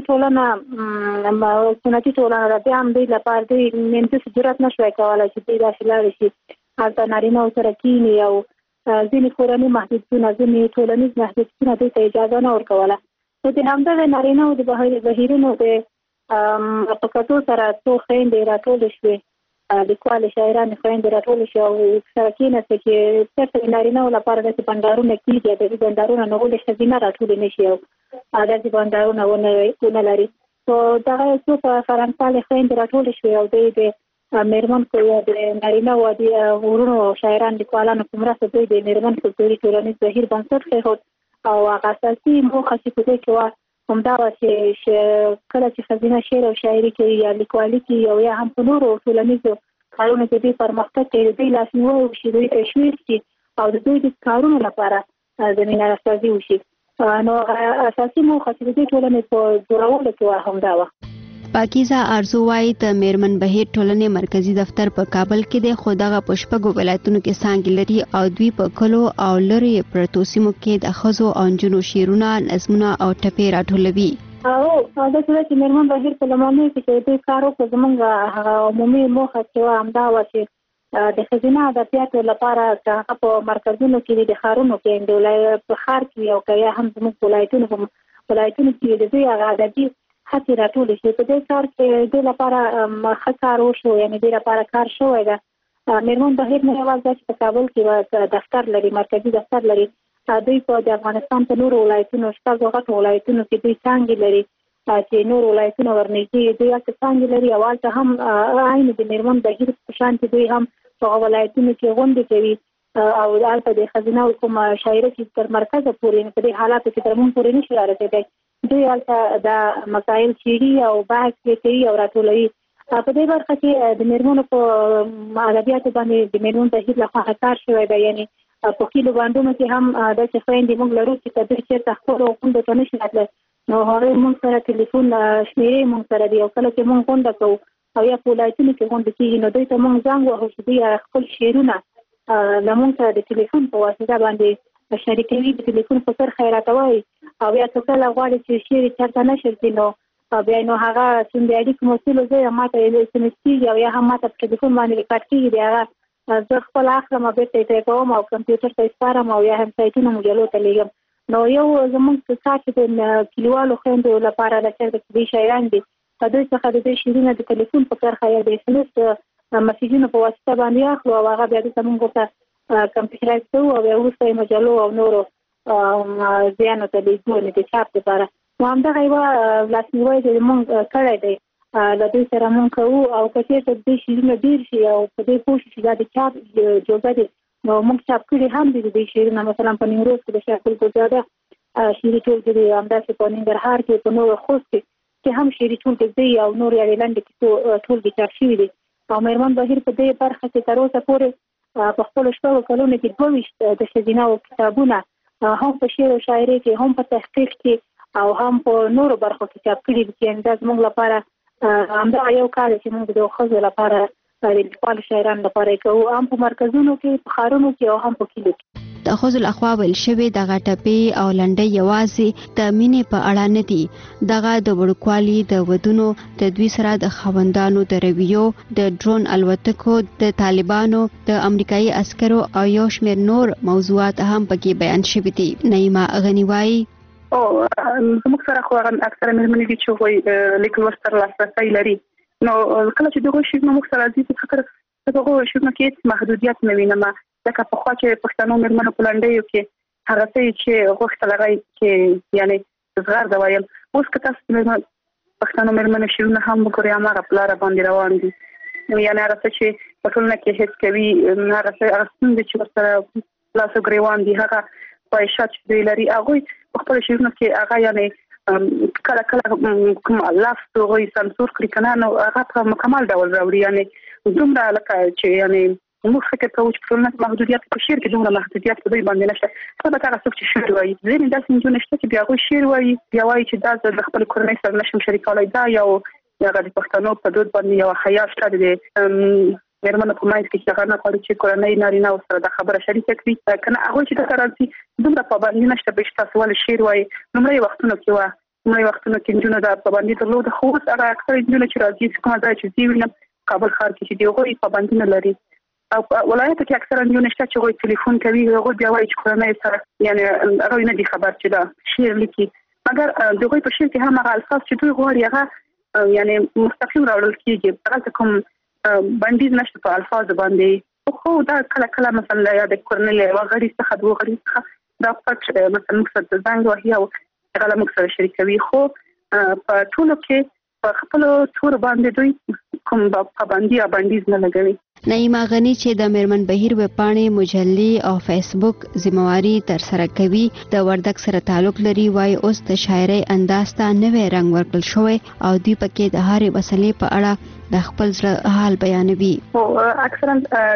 ټولنه سنتي ټولنه ده بیا هم دوی لپاره دوی مینځس جرأت نه شوی کولی چې دوی داسې لاړې شي هلته نارینهو سره کیني او ځینې کورني محدودیتونه ځینې ټولنیز محدودیتونه دوی ته اجازه نه ورکوله. نو د همدغې نارینهو د بهیرونو د په کتو سره څو خویندې راټولې شوې لیکوالې شاعرانې خویندې راټولې شوې او سره کېناستې چې چېرته د نارینهو لپاره داسې بنډارونه کېږي ادبي بنډارونه نو ولې ښځینه راټولې نه شي او داسې بنډارونه ونه لري. نو دغه څو په فرانسالې خویندې راټولې شوې او دوی د میرمن یا د نارینهو د ورونو شاعران لیکوالانو په مرسته دوی د میرمن کلتوري ټولنیز بهیر بنسټ کېښود او هغه اساسي موخه چې په دې کې وه همدا وه چې کله چې ښځینه شعر او شاعري کوي یا لیکوالي کوي او یا هم په نورو ټولنیزو کارونو کې دوی پرمختګ کوي د دوی لاسنیوی وشي دوی تشویق شي او د دوی د کارونو لپاره زمینه راسازي وشي. نو اساسي موخه چې د دې ټولنې په جوړولو کې وه همدا وه. پاکیزه ارزو وایي د میرمن بهیر ټولنې مرکزی دفتر په کابل کې دی خو دغه په شپږو ولایتونو کې څانګې لري او دوی په کلو او لرې پرتو سیمو کې د ښځو او نجونو شعرونه، نظمونه او ټپې راټولوي. او دا چې میرمن بهیر په لومړنیو کې چې دوی کار وکړو زموږ عمومي موخه چې وه همدا وه چې د ښځینه ادبیاتو لپاره که هغه په مرکزونو کې د ښارونو کې په ښار کې او که یا هم زموږ ولایتونو په ولایتونو کې د دوی هغه ادبي هڅې راټولې شي. په دې کار کې دوی لپاره ښه کار وشو یعنې دوی لپاره کار شوی ده. میرمن بهیر نه یوازې دا چې په کابل کې دفتر لري مرکزي دفتر لري دوی په د افغانستان په نورو ولایتونو شپږو غټو ولایتونو کې دوی څانګې لري چې نور ولایتونه ورنږدې دوی هلته څانګې لري او هلته هم عین د میرمن بهیر په شان چې دوی هم په هغه ولایتونو کې غونډې کوي او هلته د ښځینهو کومه شاعري چې تر مرکزه پورې په دې حالاتو کې تر موږ پورې نه شي رارسېدی دوی هلته دا مسایل څېړي او بحث یې کوي او راټولوي. په دې برخه کې د میرمنو په ادبیاتو باندې د میرمن بهیر لخوا کار شوی دی یعنې په کلیو بانډونو کې هم داسې خویندې موږ لرو چې که دوی چېرته خپلو غونډو ته نه شي راتلی نو هغوی موږ سره ټلیفون شمېرې موږ سره دي او کله چې موږ غونډه کوو او یا په ولایتونو کې غونډه کېږي نو دوی ته موږ زنګ وهو چې دوی خپل شعرونه له موږ سره د ټلیفون په واسطه باندې شریکوي د ټلیفون په سر خیراته وایي او یا که کله غواړي چې شعر یې چېرته نشر کړي نو بیا نو هغه څومره اړیکې مسؤل زه ما ته اس ام اس کېږي او یا هم ما ته په ټلیفون باندې ریکارډ کېږي د هغه زه خپل اخرم به ته کوم او کمپیوټر ته سپارم او یا هم سایتونو مجلو ته لیږم. نو یو زمونږ څه چې د کلیوالو خويندو لپاره د چر د شایان دي په دوی څخه د دې شیرینه د ټلیفون په کار خیا د اسمس مسیجونو په واسطه باندې اخلو او هغه بیا د زمونږ ته کمپیوټرایز کوو او بیا وروسته مجلو او نورو ځانو ته لیږو د چاپ لپاره. نو همدغه یوه لاسنیوی چې زمونږ کړی دی له دوی سره مونږ کوو او که چېرته د دې شیرینه ډېر شي او په دې پوه شي چې دا د چاپ جوګه دی نو مونږ چاپ کړي هم دي د دې شیرینه مثلا په نیمروز کې د شیخ ګلزاده شیري ټولګې دي، همداسې په ننګرهار کې په نورو خوست کې چې هم شیري ټولګې دي او نور یې لاندې کې ټولګې چاپ شوي دي. او مېرمن بهیر په دې برخه کې تر اوسه پورې په خپلو شپږو کلونو کې دوه ویشت د ښځینه‌و کتابونه هم په شعر او شاعرۍ کې هم په تحقیق کې او هم په نورو برخو کې چاپ کړي دي چې دا زموږ لپاره همدغه یو کار چې موږ د ښځو لپاره د لیکوالو شاعرانو لپاره کوو، هم په مرکزونو کې په ښارونو کې او هم په کلیو کې. د ښځو لخوا ویل شوې دغه ټپې او لنډۍ یوازې د مینې په اړه نه دي، دغه د وړوکوالي د ودونو د دوی سره د خاوندانو د رویو د ډرون الوتکو د طالبانو د امریکایي عسکرو او یو شمېر نور موضوعات هم پکې بیان شوي دي. نعیمه غني وایي او زموږ سره خو اکثره مېرمنې دي چې وایي لیکل ورسره لاسرسی لري. نو کله چې دغه شی موږ سره دي په فکر دغه شی کې محدودیت نه وینم، ځکه په خوا چې پښتنو مېرمنو په لنډیو کې هغه څه چې غوښتل راغی چې یعنی زغر دا وایم اوس که تاسو پښتنو مېرمنو شیونه هم وګورئ هغه په لاره باندې روان دي. نو یعنی هغه څه چې په ټولنه کې هیڅ کوي هغه څه هغه څنګه چې ورسره لاسو ګریوان دي هغه پایښت چې دوی لري هغه په خپل شیونه کې هغه یعنی کله کله کوم لاس توغی سانسور کړی کنه نو هغه په مکمل ډول راوړي. یعنی دومره لکه چې یعنی موږ فکر کوو چې ټولنه محدودیت په شعر کې دومره محدودیت په دوی باندې نشته. البته هغه څوک چې شعر وایي ځینې داسې نجونې شته چې بیا هغوی شعر وایي بیا وایي چې دا زه د خپل کورنۍ سره نشم شریکولی، دا یو هغه د پښتنو په دود باندې یوه حیا شته د مېرمنو په منځ کې چې هغه نه غواړي چې کورنۍ نارینه ورسره دا خبره شریکه کړي. که نه هغوی چې دلته راځي دومره پابندي نشته به چې تاسو ولې شعر وایي. لومړی وختونو کې وه لومړی وختونو کې نجونو دا پابندي درلوده، خو اوس هغه اکثره نجونې چې راځي کومه ځای چې زه وینم کابل ښار کې چې د هغوی پابندي نه لري او ولایت کې اکثره نجونې شته چې هغوی تلیفون کوي هغوی بیا وایي چې کورنۍ سره یعنی هغوی نه دي خبر چې دا شعر لیکي، مګر د هغوی په شعر کې هم هغه الفاظ چې دوی غواړي هغه یعنی مستقیم راوړل کېږي، هغلته کوم بندیز نشته په الفاظو باندې. خو دا کله کله مثلا یا د کورنۍ له یوه غړي څخه دوه غړي څخه دا پټ مثلا موږ سره زنګ وهي او هغه له موږ سره شریکوي، خو په ټولو کې په خپلو تورو باندې دوی کوم پابندي یا بندیز نه لګوي. نعیمه غني چې د مېرمن بهیر ویبپاڼې مجلې او فیسبوک ذمہواري ترسره کوي د وردګ سره تعلق لري، وایي اوس د شاعرۍ انداز ته نوی رنګ ورکړل شوی او دوی پکې د هرې مسلې په اړه د خپل زړه حال بیانوي. او اکثرا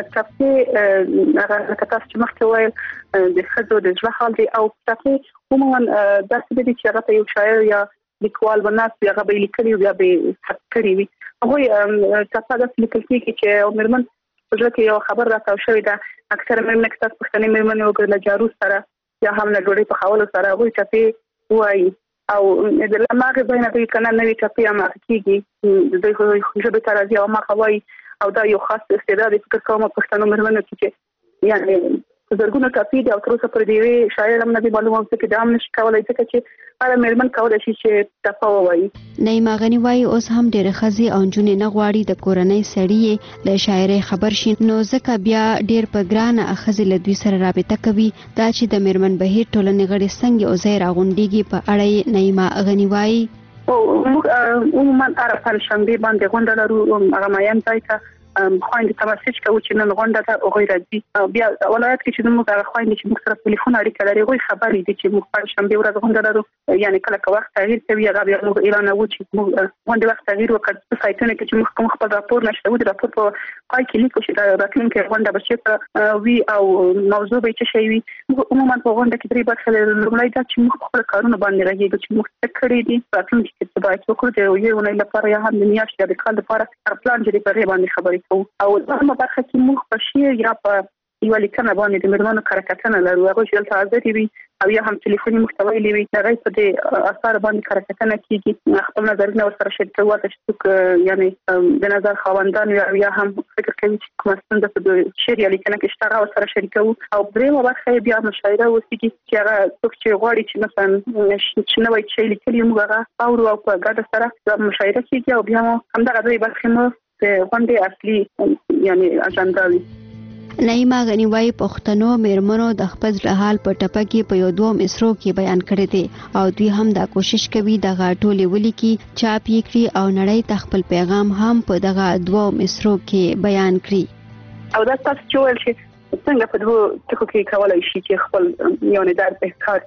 ټپې لکه تاسو چې مخکې ویل د ښځو د زړه حال دی او ټپې عموما داسې دي چې هغه ته یو شاعر یا لیکوال وناست هغه به یې لیکلي بیا به یې ثبت کړي وي. هغوی ټپه داسې لیکل کېږي چې یو مېرمن په زړه کې یوه خبر راتاو شوې ده. اکثره مېرمنې که تاسو پښتنې مېرمنې وګورئ له جارو سره یا هم له ډوډۍ پخولو سره هغوی ټپې وایي او د هماغې ځای نه دوی که نه نوې ټپې هماغه کېږي د دوی ژبې ته راځي او هماغه وایي او دا یو خاص استعداد دی. فکر کوم پښتنو مېرمنو کې چې یعنې زرګونه ټپې دي او تر اوسه پورې د یوې شاعر هم نه دي معلومه څه کې دا هم نشي کولی ځکه چې هره مېرمن کولی شي چې ټپه ووایي. نعیمه غني وایي اوس هم ډېرې ښځې او نجونې نه غواړي د کورنۍ سړي یې له شاعرۍ خبر شي، نو ځکه بیا ډېر په ګرانه ښځې له دوی سره رابطه کوي. دا چې د مېرمن بهیر ټولنې غړي څنګه یو ځای راغونډېږي په اړه یې نعیمه غني وایي موږ عموما هره پنجشنبې باندې غونډه لرو هغه مایم ځای ته خویندې ته مسیج کوو چې نن غونډه ده هغوی راځي. بیا ولایت کې چې زموږ هغه خویندې چې موږ سره ټلیفون اړیکه لري هغوی خبر دي چې موږ پنجشنبې ورځ غونډه لرو، یعنې کله که وخت تغییر کوي هغه بیا موږ اعلانوو چې موږ غونډې وخت تغییر وکړ. په سایټونو کې چې موږ کوم خپل راپور نشته د راپور په پای کې لیکو چې دا راتلونکې غونډه به چېرته وي او موضوع به یې څه شی وي. موږ عموما په غونډه کې درې برخې لرو. لومړی دا چې موږ په خپلو کارونو باندې غږېږو چې موږ څه کړي دي راتلونکي کې څه باید وکړو، د یوې اونۍ لپاره یا هم د میاشتې یا د کال لپاره هر پلان چې دی په هغې باندې خبرې کوو. او دویمه برخه کې موږ په شعر یا په یو لیکنه باندې د مرمنو کارکتنه لرو هغه چې دلته حاضر وي او یا هم ټلیفوني محتوی لوي هغه په دې اثر باندې کارکتنه کیږي خپل نظرونه ورسره شریکوي چې څوک یعنی د نظر خواندان یا هم فکر کوي چې کوم څنګه په دې شریعه لیکنه کې شته ورسره شریکوي او درېمه برخه بیا مشاهده وسیږي چې هغه څوک چې غواړي چې مثلا چې نوې شی لیکلي موږ هغه اورو او په ګډه سره مشاهده کیږي او بیا همدغه دوی برخه مو د غونډې اصلي یعنی اجنډا وي. نعیمه غنی وايي پښتنو میرمنو د خپل حال په ټپه کې په یو دوه مصرو کې بیان کړی دی او دوی هم دا کوشش کوي دغه ټولې ولیکي چاپ یې کړي او نړۍ ته خپل پیغام هم په دغه دوه مصرو کې بیان کړي. او دا تاسو چې ول شي څنګه په دوه ټکو کې کولای شي چې خپل یو نه درته ښکار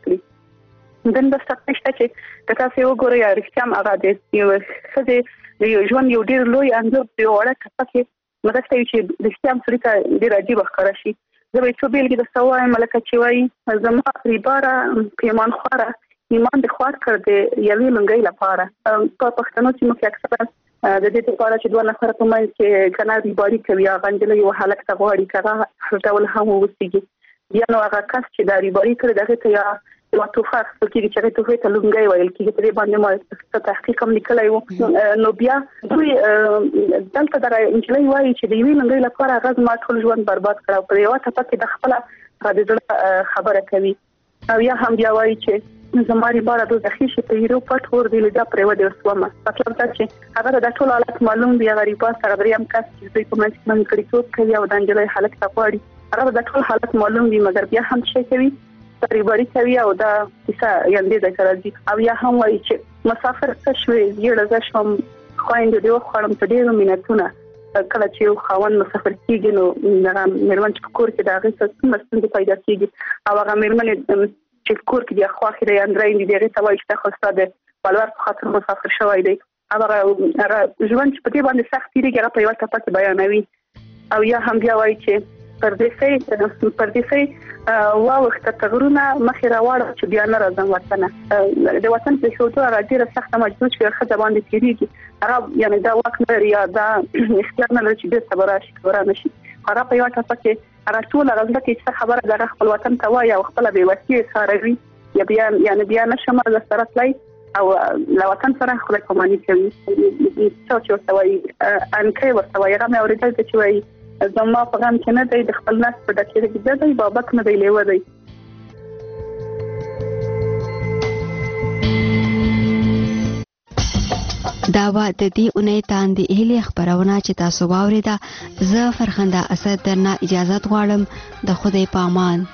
کړي. دنده ستاسو چې تاسو وګورئ یا رښتیا هغه د یو څه د یو ژوند یو ډیر لوی انځور دی وړه کپکه مدته چې د سیام سړي ته ډیر عجیب ښکارا شي. زه به څو بیلګې د سوای ملکه چې وای زما ریباره پیمان خوره ایمان د خوار کړ د یوې لنګۍ لپاره په پښتنو چې موږ اکثر د دې لپاره چې دوه نفر په مې کې کنا ریباری کوي هغه انجلې یو حالت ته غواړي کړه ډول هم وسیږي بیا نو هغه کس چې د ریباری کړ دغه ته یا یو توفه خپل کې چې توفه ته لنګۍ وایي چې په دې باندې ما تحقیق هم لیکلای وو نو بیا دوی دلته درا انجلۍ وایي چې د یوې لنګۍ لپاره غږ ما ټول ژوند برباد کړو په یو ټپه کې د خپل د خبره کوي او یا هم بیا وایي چې زماري بار د ځخی شي په یو پټ ور دی لدا پرې ودی وسومه مطلب دا چې هغه د ټول حالت معلوم دی غریبا سره دریم کس چې دوی په منځ کې کړي څوک کوي او د انجلۍ حالت تاپاړي هغه د ټول حالت معلوم دی مګر بیا هم شي کوي ریباری کوي او دا کیسه یاندې د کراځي او یا هم وایي چې مسافر څه شوي یړه ز شوم خويند دی خوړم په ډیرو مینتونه کله چې یو خاوند مسافر کیږي نو هغه میرمن چې کور کې دا غي څه مستند پیدا کیږي او هغه میرمن چې کور کې دی خو اخر یې اندرای دی دغه څه وایي چې خو ستاسو بلور په خاطر مسافر شوی دی هغه هغه ژوند چې په دې باندې سخت دی هغه په یو ټاپه کې بیانوي او یا هم بیا وایي چې پردیسي پردیسي واوخته تغرونه مخې راوړل چې بیا نه راځم وطن د وطن په شوتو راځي سخت مجبور چې خځه باندې کیږي هغه یعنی دا وخت نه یا دا اختیار نه لري چې د صبر شي ورانه شي هغه په یو ټاپه کې هغه ټول راځي چې خبره د خپل وطن ته وایي او خپل به وسیله ساروي یا بیا یعنی بیا نشم د سره تلای او لا وطن سره خپل کومانی کوي څه چې وسوي ان کې وسوي هغه مې اورېدل چې وایي زما په غم کې نه دی د خپل ناس په دکې کې دی بابک نه دی لیو دی. دا و د دې اونۍ تاندې هلي خبرونه چې تاسو واوریده زه فرخنده اسد درنه اجازه غواړم د خدای په امان.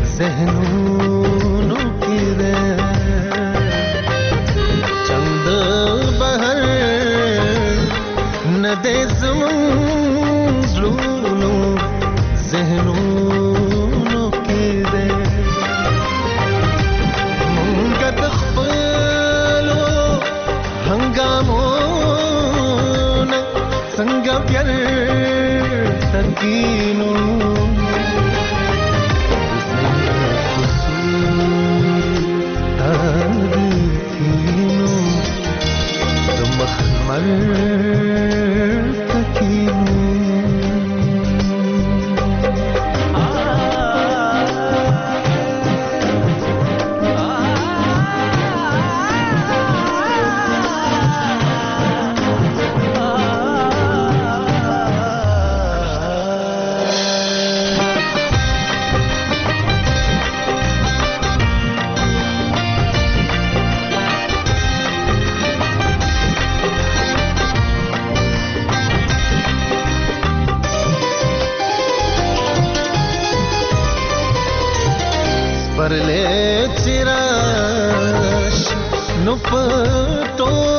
ذهنونو کې ده چند مینه دې زمون زړونو ذهنونو کې ده مونږ د خپلو هنګامونه څنګه بیرته کینو परले चिराश नुपटो